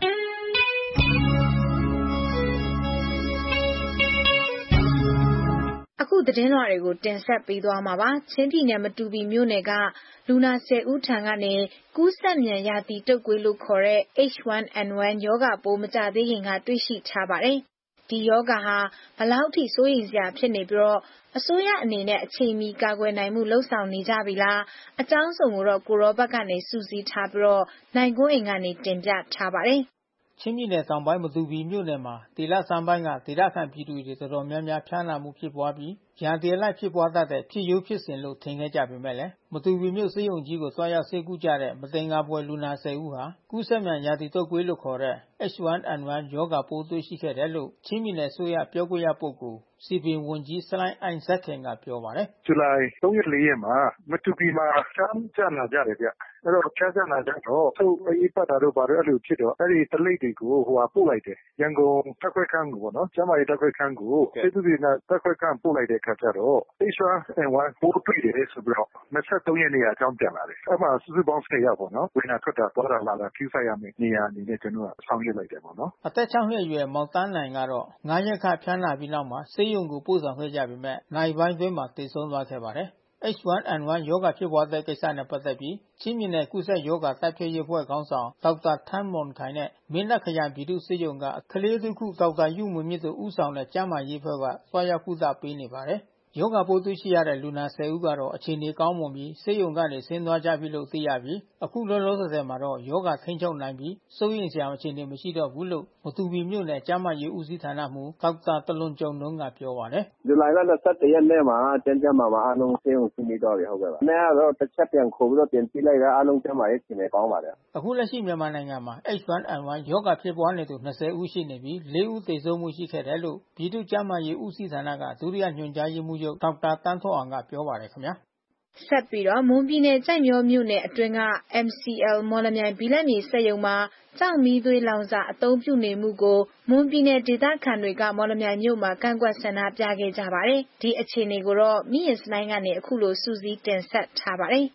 အခုသတင်းလွှာတွေကိုတင်ဆက်ပေးသွားမှာပါ။ချင်းပြည်နယ်မတူပီမြို့နယ်ကလူနာ10ဦးထံကနေကူးစက်မြန်ရာသီတုပ်ကွေးလို့ခေါ်တဲ့ H1N1 ရောဂါပိုးမကြသေးခင်ကတွေ့ရှိထားပါတယ်။ဒီရောဂါဟာဘလောက်ထိစိုးရိမ်စရာဖြစ်နေပြီးတော့အစိုးရအနေနဲ့အချိန်မီကာကွယ်နိုင်မှုလှုံ့ဆော်နေကြပြီလားအကြောင်းစုံကိုတော့ကိုရောဘတ်ကနေစူးစီးထားပြီးတော့နိုင်ကွန်းအိမ်ကနေတင်ပြထားပါတယ်။ချင်းပြည်နယ်တောင်ပိုင်းမတူပီမြို့နယ်မှာဒေသစံပိုင်းကဒေသခံပြည်သူတွေတော်တော်များများဖျားနာမှုဖြစ်ပွားပြီးရာသီအလိုက်ဖြစ်ပွားတတ်တဲ့ဖြစ်ရိုးဖြစ်စဉ်လို့ထင်ခဲ့ကြပေမဲ့မတူပီမြို့စေယုံကြီးကိုသွားရောက်ဆေးကုကြတဲ့မတင်္ကာပွဲလူနာ10ဦးဟာကူးစက်မြန်ရာသီတုပ်ကွေးလို့ခေါ်တဲ့ H1N1 ရောဂါပိုးတွေ့ရှိခဲ့တယ်လို့ချင်းပြည်နယ်ဆိုရပြောခွင့်ရပုဂ္ဂိုလ်စီပင်ဝန်ကြီးစလိုင်းအိုင်ဇက်ခင်ကပြောပါတယ်ဇူလိုင်3ရက်4ရက်မှာမတူပီမှာချမ်းကြလာကြတယ်ဗျအဲ့တော့ချမ်းကြလာကြတော့သူ့အေးပတ်တာတို့ဘာလို့အဲ့လိုဖြစ်တော့အဲ့ဒီတလိပ်တွေကိုပို့လိုက်တယ်ရန်ကုန်တက်ခွဲခန်းကိုပေါ့နော်ကျမ်းမာရေးတက်ခွဲခန်းကိုစေတုဒီနာတက်ခွဲခန်းပို့လိုက်တဲ့ခါကျတော့ H1N1 ပိုးတွေ့တယ်ဆိုပြီးတော့23ရက်နေ့ကအကြောင်းပြန်လာတယ်အဲ့မှာစုစုပေါင်း10ယောက်ပေါ့နော်ဝင်လာထွက်တာသွားတာလာတာcứuဆိုင်ရမယ်နေရာအနေနဲ့ကျွန်တော်ကဆောင်ရွက်လိုက်တယ်ပေါ့နော်အသက်6နှစ်အရွယ်မောင်တန်းနိုင်ကတော့9ရက်ခန့်ဖျားနာပြီးနောက်မှာဆေးရုံကိုပို့ဆောင်ခဲ့ကြပေမဲ့နိုင်ပိုင်းတွင်းမှာသေဆုံးသွားခဲ့ပါတယ်H1N1 ရောဂါဖြစ်ပွားတဲ့ကိစ္စနဲ့ပတ်သက်ပြီးချင်းပြည်နယ်ကုသရောဂါတိုက်ဖျက်ရေးအဖွဲ့ခေါင်းဆောင်ဒေါက်တာထန်းမွန်ခိုင်နဲ့မင်းတပ်ခရိုင်ပြည်သူ့ဆေးရုံကကလေးသူခုဒေါက်တာယုမွေမြင့်တို့ဦးဆောင်တဲ့ကျန်းမာရေးအဖွဲ့ကသွားရောက်ကုသပေးနေပါတယ်ရောဂါပိုးတွေ့ရှိရတဲ့လူနာ10ဦးကတော့အခြေအနေကောင်းမွန်ပြီးဆေးရုံကနေဆင်းသွားကြပြီလို့သိရပြီးအခုလောလောဆယ်မှာတော့ယောဂထိန်းချုပ်နိုင်ပြီးစိုးရိမ်စရာအခြေအနေမရှိတော့ဘူးလို့မတူပီမြို့နယ်ကျန်းမာရေးဦးစီးဌာနမှဒေါက်တာတလွန်ကျုံနှုံးကပြောပါတယ်ဇူလိုင်လ21ရက်နေ့မှာကျန်းမာအားလုံးဆေးရုံဆင်းပြီးတော့ဟုတ်ကဲ့ပါ။နေ့ကတော့တစ်ချက်ပြန်ခေါ်ပြီးတော့ပြန်ကြည့်လိုက်တာအားလုံးကျန်းမာရေးအခြေအနေကောင်းပါတယ်။အခုလက်ရှိမြန်မာနိုင်ငံမှာ H1N1 ရောဂါဖြစ်ပွားနေသူ20ဦးရှိနေပြီး4ဦးသေဆုံးမှုရှိခဲ့တယ်လို့ပြည်သူ့ကျန်းမာရေးဦးစီးဌာနကဒုတိယညွှန်ကြားရေးမှူးချုပ်ဒေါက်တာတန်းထွန်းအောင်ကပြောပါတယ်ခင်ဗျာ။ဆက်ပြီးတော့မွန်ပြည်နယ်ကြိုက်မြောမြို့နယ်အတွင်းက MCL မော်လမြိုင်ဘီလက်မြေစက်ရုံမှာကြောက်မီးသွေးလောင်စာအသုံးပြုနေမှုကိုမွန်ပြည်နယ်ဒေသခံတွေကမော်လမြိုင်မြို့မှာကန့်ကွက်ဆန္ဒပြခဲ့ကြပါတယ်။ဒီအခြေအနေကိုတော့မိရင်စနိုင်းကနေအခုလိုစူးစီးတင်ဆက်ထားပါတယ်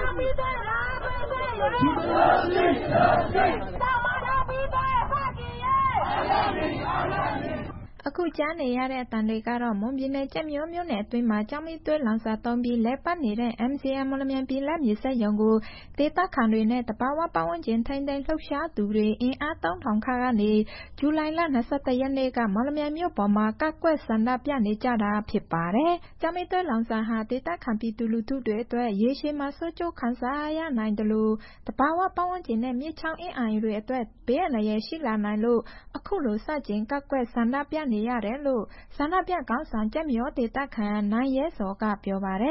အခုကြားနေရတဲ့အတန်တွေကတော့မွန်ပြည်နယ်ကြက်မြို့မြို့နယ်အတွင်းမှာကြောင်မီးသွေးလောင်စာသုံးပြီးလဲပတ်နေတဲ့ MCL မော်လမြိုင်ပြည်လက်မြေစက်ရုံကိုဒေသခံတွေနဲ့တဘာဝပတ်ဝန်းကျင်ထိန်းသိမ်းလှုပ်ရှားသူတွေအင်အား3000ခန့်ကနေဇူလိုင်လ21ရက်နေ့ကမော်လမြိုင်မြို့ပေါ်မှာကန့်ကွက်ဆန္ဒပြနေကြတာဖြစ်ပါတယ်။ကြောင်မီးသွေးလောင်စာဟာဒေသခံပြည်သူလူထုတွေအတွက်ရေရှည်မှာဆိုးကျိုးခံစားရနိုင်တယ်လို့တဘာဝပတ်ဝန်းကျင်နဲ့မြေချောင်းအင်းအိုင်တွေအတွက်ဘေးအန္တရာယ်ရှိလာနိုင်လို့အခုလိုစတင်ကန့်ကွက်ဆန္ဒပြနေရတယ်လို့ဆန္ဒပြခေါင်းဆောင်ကြက်မြောဒေသခံနိုင်ရဲစောကပြောပါတယ်။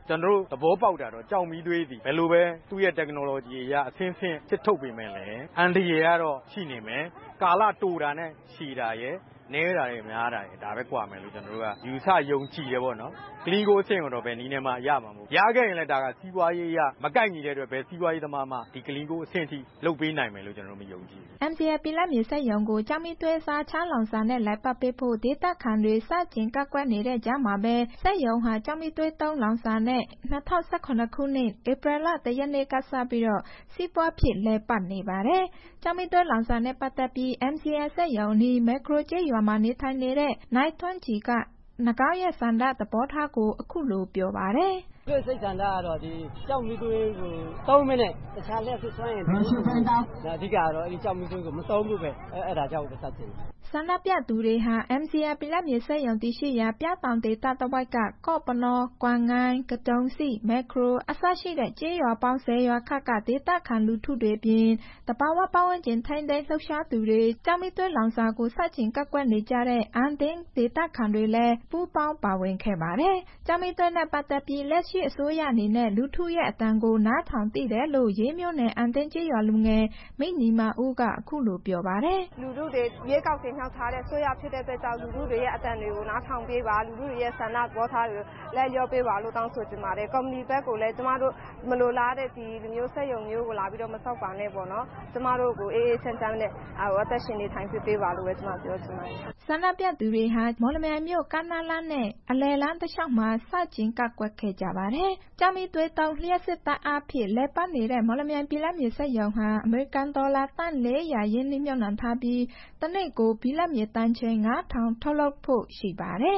ကျွန်တော်တို့သဘောပေါက်တာတော့ကြောက်မီးသွေးသည်ဘယ်လိုပဲသူ့ရဲ့ technology အရအဆင့်ဆင့်ဖြစ်ထုတ်ပေးမယ်လေအန်ဒီရကတော့ရှိနေမယ်ကာလတိုတာနဲ့ရှည်တာရဲ့နဲတာရဲ့များတာရဲ့ဒါပဲကွာမယ်လို့ကျွန်တော်တို့ကယူဆယုံကြည်တယ်ပေါ့နော်ကလီကိုအဆင့်တော့ပဲနီးနေမှရမှာမဟုတ်ရခဲ့ရင်လည်းဒါကစီးပွားရေးရမကိုက်ညီတဲ့အတွက်ပဲစီးပွားရေးသမားမှဒီကလီကိုအဆင့်ထိလုပ်ပေးနိုင်မယ်လို့ကျွန်တော်တို့မယုံကြည် MCA ပီလက်မြေစက်ရုံကိုကျောက်မီးသွေးစားချလောင်စာနဲ့လိုက်ပတ်ပေးဖို့ဒေသခံတွေစတင်ကကွက်နေတဲ့ကြားမှာပဲစက်ရုံဟာကျောက်မီးသွေးသုံးလောင်စာနဲ့2018ခုနှစ်ဧပြီလ1ရက်နေ့ကစပြီးတော့စီးပွားဖြစ်လဲပတ်နေပါတယ်ကျောက်မီးသွေးလောင်စာနဲ့ပတ်သက်ပြီး MCA စက်ရုံနီမက်ခရိုကျေးရွာမှာနေထိုင်နေတဲ့နိုင်ထွန်းကြည်ကနဂါးရဲ့စန္ဒသဘောထားကိုအခုလိုပြောပါတယ်တွေ့စိတ်ဆန္ဒကတော့ဒီကြောက်မီးသွေးကိုသုံးမနဲ့တခြားလက်ဆွဆွမ်းရင်အဓိကတော့ဒီကြောက်မီးသွေးကိုမသုံးဘူးပဲအဲ့ဒါကြောင့်ပဲစတင်ဆန္ဒပြသူတွေဟာ MCA ပီလက်မြေစက်ရုံတရှိရာပြတောင်ဒေသတဝိုက်ကကော့ပနောကွမ်ငိုင်းကတုံစီမက်ခရိုအစရှိတဲ့ကျေးရွာပေါင်း10ရွာခန့်ကဒေသခံလူထုတွေပြင်တဘာဝပတ်ဝန်းကျင်ထိန်းသိမ်းလှုပ်ရှားသူတွေကျောက်မီးသွေးလောင်စာကိုစတင်ကကွက်နေကြတဲ့အန်တင်းဒေသခံတွေလည်းပူးပေါင်းပါဝင်ခဲ့ပါတယ်ကျောက်မီးသွေးနဲ့ပတ်သက်ပြီးလက်ရှိအစိုးရအနေနဲ့လူထုရဲ့အတန်ကိုနားထောင်သိတယ်လို့ရေးမျိုးနယ်အန်တင်းကျေးရွာလူငယ်မိညီမဦးကအခုလိုပြောပါတယ်လူထုတွေရေကောက်တင်နှောက်ထားတဲ့ဆွေးရဖြစ်တဲ့အတွက်ကြောင့်လူထုတွေရဲ့အတန်တွေကိုနားထောင်ပေးပါလူထုတွေရဲ့ဆန္ဒသဘောထားတွေကိုလည်းပြောပေးပါလို့တောင်းဆိုချင်ပါတယ်ကော်မတီဘက်ကိုလည်းကျမတို့မလိုလားတဲ့ဒီလူမျိုးဆက်ယုံမျိုးကိုလာပြီးတော့မဆောက်ပါနဲ့ပေါ့နော်ကျမတို့ကိုအေးအေးချမ်းချမ်းနဲ့အသက်ရှင်နေထိုင်ပေးပါလို့ပဲကျမပြောချင်ပါတယ်ဆန္ဒပြသူတွေဟာမော်လမြိုင်မြို့ကမ်းနားလမ်းနဲ့အလယ်လမ်းတစ်လျှောက်မှာစတင်ကကွက်ခဲ့ကြပါတယ်ကျောက်မီးသွေးသုံးလျှက်စစ်တပ်အားဖြင့်လဲပတ်နေတဲ့မော်လမြိုင်ပြည်လက်မြေစက်ရုံဟာအမေရိကန်ဒေါ်လာတန်400ရင်းနှီးမြှုပ်နှံထားပြီးတနေ့ကိုပြည်လက်မြေတန်ချိန်9000ထုတ်လုပ်ဖို့ရှိပါတယ်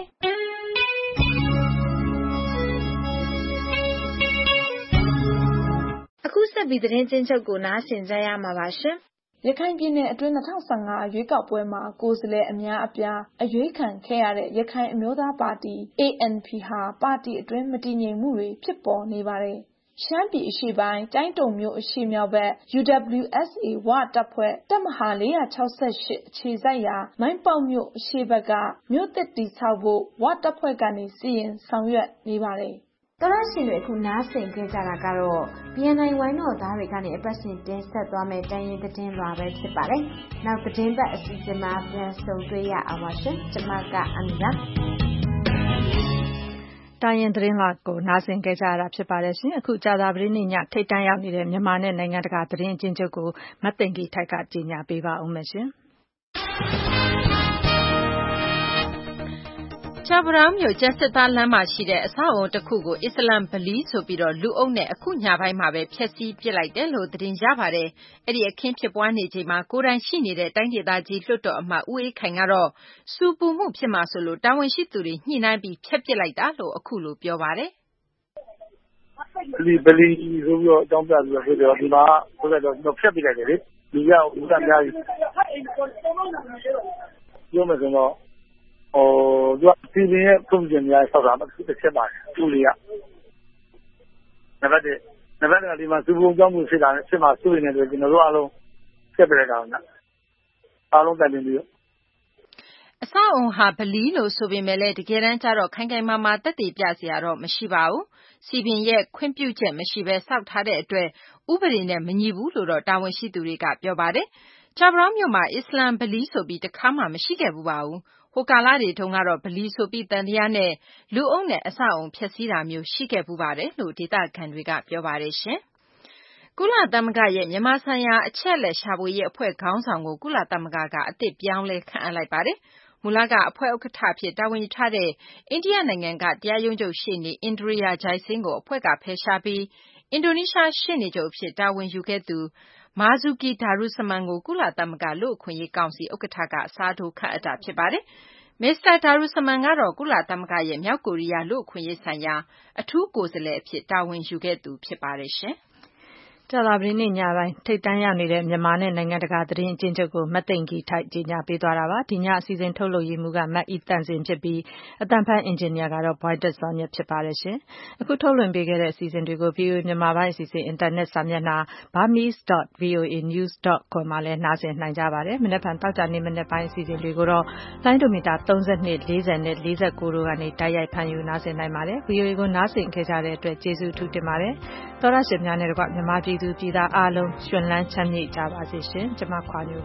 အခုဆက်ပြီးသတင်းချင်းချုပ်ကိုနားဆင်ကြရမှာပါရှင်ရခိုင်ပြည်နယ်အတွင်း2015ရွေးကောက်ပွဲမှာကိုယ်စားလှယ်အများအပြားအရွေးခံခဲ့ရတဲ့ရခိုင်အမျိုးသားပါတီ ANP ဟာပါတီအတွင်းမတည်ငြိမ်မှုတွေဖြစ်ပေါ်နေပါတယ်။ရှမ်းပြည်အရှေ့ပိုင်းကျိုင်းတုံမြို့အရှေ့မြောက်ဘက် UWSA ဝတပ်ဖွဲ့တပ်မဟာ468အခြေစိုက်ရာမိုင်းပေါက်မြို့အရှေ့ဘက်ကမြို့သစ်တည်ဆောက်ဖို့ဝတပ်ဖွဲ့ကနေစီရင်ဆောင်ရွက်နေပါတယ်။တော်ရရှင်တွေအခုနားဆင်ကြကြတာကတော့ BNI ဝိုင်းတော်သားတွေကနေအပတ်စဉ်တင်ဆက်သွားမယ့်တိုင်းရင်းသတင်းလွှာပဲဖြစ်ပါတယ်။နောက်သတင်းပတ်အစီအစဉ်မှာပြန်ဆုံတွေ့ရအောင်ပါရှင်။ကျွန်မကအန်နာတိုင်းရင်းသတင်းလွှာကိုနားဆင်ကြကြရတာဖြစ်ပါတယ်ရှင်။အခုကြာသပတေးနေ့ညထိပ်တန်းရောက်နေတဲ့မြန်မာနဲ့နိုင်ငံတကာသတင်းအကျဉ်းချုပ်ကိုမသိင်္ဂီထိုက်ကကြေညာပေးပါဦးမယ်ရှင်။ချာဘရောင်းမြို့ကျန်းစစ်သားလမ်းမှာရှိတဲ့အဆောက်အုံတစ်ခုကိုအစ္စလမ်ဗလီဆိုပြီးလူအုပ်နဲ့အခုညပိုင်းမှာပဲဖျက်ဆီးပစ်လိုက်တယ်လို့သတင်းရပါတယ်။အဲ့ဒီအခင်းဖြစ်ပွားနေချိန်မှာကိုယ်တိုင်ရှိနေတဲ့တိုင်းဒေသကြီးလွှတ်တော်အမတ်ဦးအေးခိုင်ကတော့စူပူမှုဖြစ်မှာဆိုလို့တာဝန်ရှိသူတွေညှိနှိုင်းပြီးဖျက်ပစ်လိုက်တာလို့အခုလိုပြောပါတယ်။ဗလီဆိုပြီးတော့အကြောင်းပြပြီးတော့ဒီမှာဆိုတော့ဖျက်ပစ်လိုက်တယ်လေ။လူကဦးစားများကြီးပြောမယ်ဆိုတော့သူကစီပင်ရဲ့ပုံစံများဆောက်တာတစ်ချက်ပါတယ်သူတွေကနံပါတ်1ဒီမှာစူပုံကြောင်းမှုဖြစ်တာနဲ့ဖြစ်မှာစိုးနေတယ်ကျွန်တော်တို့အားလုံးဆက်ပြလိုက်တာနော်အားလုံးတိုင်ပင်ပြီးအဆောက်အုံဟာဗလီလို့ဆိုပေမဲ့လည်းတကယ်တမ်းကျတော့ခိုင်ခိုင်မာမာသက်သေပြစရာတော့မရှိပါဘူးစီပင်ရဲ့ခွင့်ပြုချက်မရှိဘဲစောက်ထားတဲ့အတွက်ဥပဒေနဲ့မညီဘူးလို့တော့တာဝန်ရှိသူတွေကပြောပါတယ်ချာဘရောင်းမြို့မှာအစ္စလမ်ဗလီဆိုပြီးတခါမှမရှိခဲ့ဘူးပါဘူးဟိုကာလတွေတုန်းကတော့ဗလီဆိုပြီးတန်တရားနဲ့လူအုပ်နဲ့အဆောက်အုံဖျက်ဆီးတာမျိုးရှိခဲ့ဘူးပါတယ်လို့ဒေသခံတွေကပြောပါတယ်ရှင်ကုလသမဂ္ဂရဲ့မြန်မာဆိုင်ရာအချက်အလက်ရှာဖွေရေးအဖွဲ့ခေါင်းဆောင်ကိုကုလသမဂ္ဂကအသစ်ပြောင်းလဲခန့်အပ်လိုက်ပါတယ်မူလကအဖွဲ့ဥက္ကဋ္ဌအဖြစ်တာဝန်ယူထားတဲ့အိန္ဒိယနိုင်ငံကတရားရုံးချုပ်ရှေ့နေအင်ဒရီယာဂျိုင်စင်းကိုအဖွဲ့ကဖယ်ရှားပြီးအင်ဒိုနီးရှားရှေ့နေချုပ်အဖြစ်တာဝန်ယူခဲ့သူမာဇူကီဒါရုဆမန်ကိုကုလသမဂ္ဂလူ့အခွင့်အရေးကောင်စီဥက္ကဋ္ဌကအစားထိုးခန့်အပ်တာဖြစ်ပါတယ်မစ္စတာဒါရုဆမန်ကတော့ကုလသမဂ္ဂရဲ့မြောက်ကိုရီးယားလူ့အခွင့်အရေးဆိုင်ရာအထူးကိုယ်စားလှယ်အဖြစ်တာဝန်ယူခဲ့သူဖြစ်ပါတယ်ရှင်။ကြာသပတေးနေ့ညပိုင်းထိပ်တန်းရောက်နေတဲ့မြန်မာနဲ့နိုင်ငံတကာသတင်းအကျဉ်းချုပ်ကိုမသိင်္ဂီထိုက်ကြေညာပေးသွားတာပါ။ဒီညအစီအစဉ်ထုတ်လုပ်ရေးမှူးကမတ်ဤတန့်စင်ဖြစ်ပြီးအသံဖတ်အင်ဂျင်နီယာကတော့ ဘွိုင်းတက်စောမြတ်ဖြစ်ပါတယ်ရှင်။အခုထုတ်လွှင့်ပေးခဲ့တဲ့အစီအစဉ်တွေကို VOA မြန်မာပိုင်းအစီအစဉ်အင်တာနက်စာမျက်နှာ burmese.voanews.com မှာလည်းနားဆင်နိုင်ကြပါတယ်။မနက်ဖြန်သောကြာနေ့မနက်ပိုင်းအစီအစဉ်တွေကိုတော့လိုင်းဒိုမီတာ32 40နဲ့49တို့ကနေတိုက်ရိုက်ဖန်ယူနားဆင်နိုင်ပါတယ်။ VOA ကိုနားဆင်ခဲ့ကြတဲ့အတွက်ကျေးဇူးအထူးတင်ပါတယ်။သောရရှင်များနဲ့တကွမြန်မာပြည်သူပြည်သားအားလုံးရှင်လန်းချမ်းမြေ့ကြပါစေရှင်။ကျွန်မခွာညိုပါ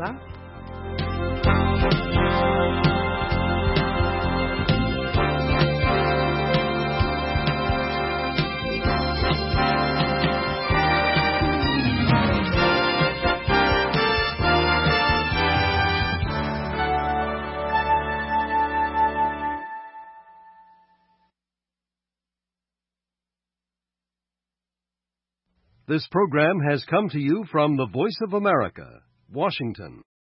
This program has come to you from the Voice of America, Washington.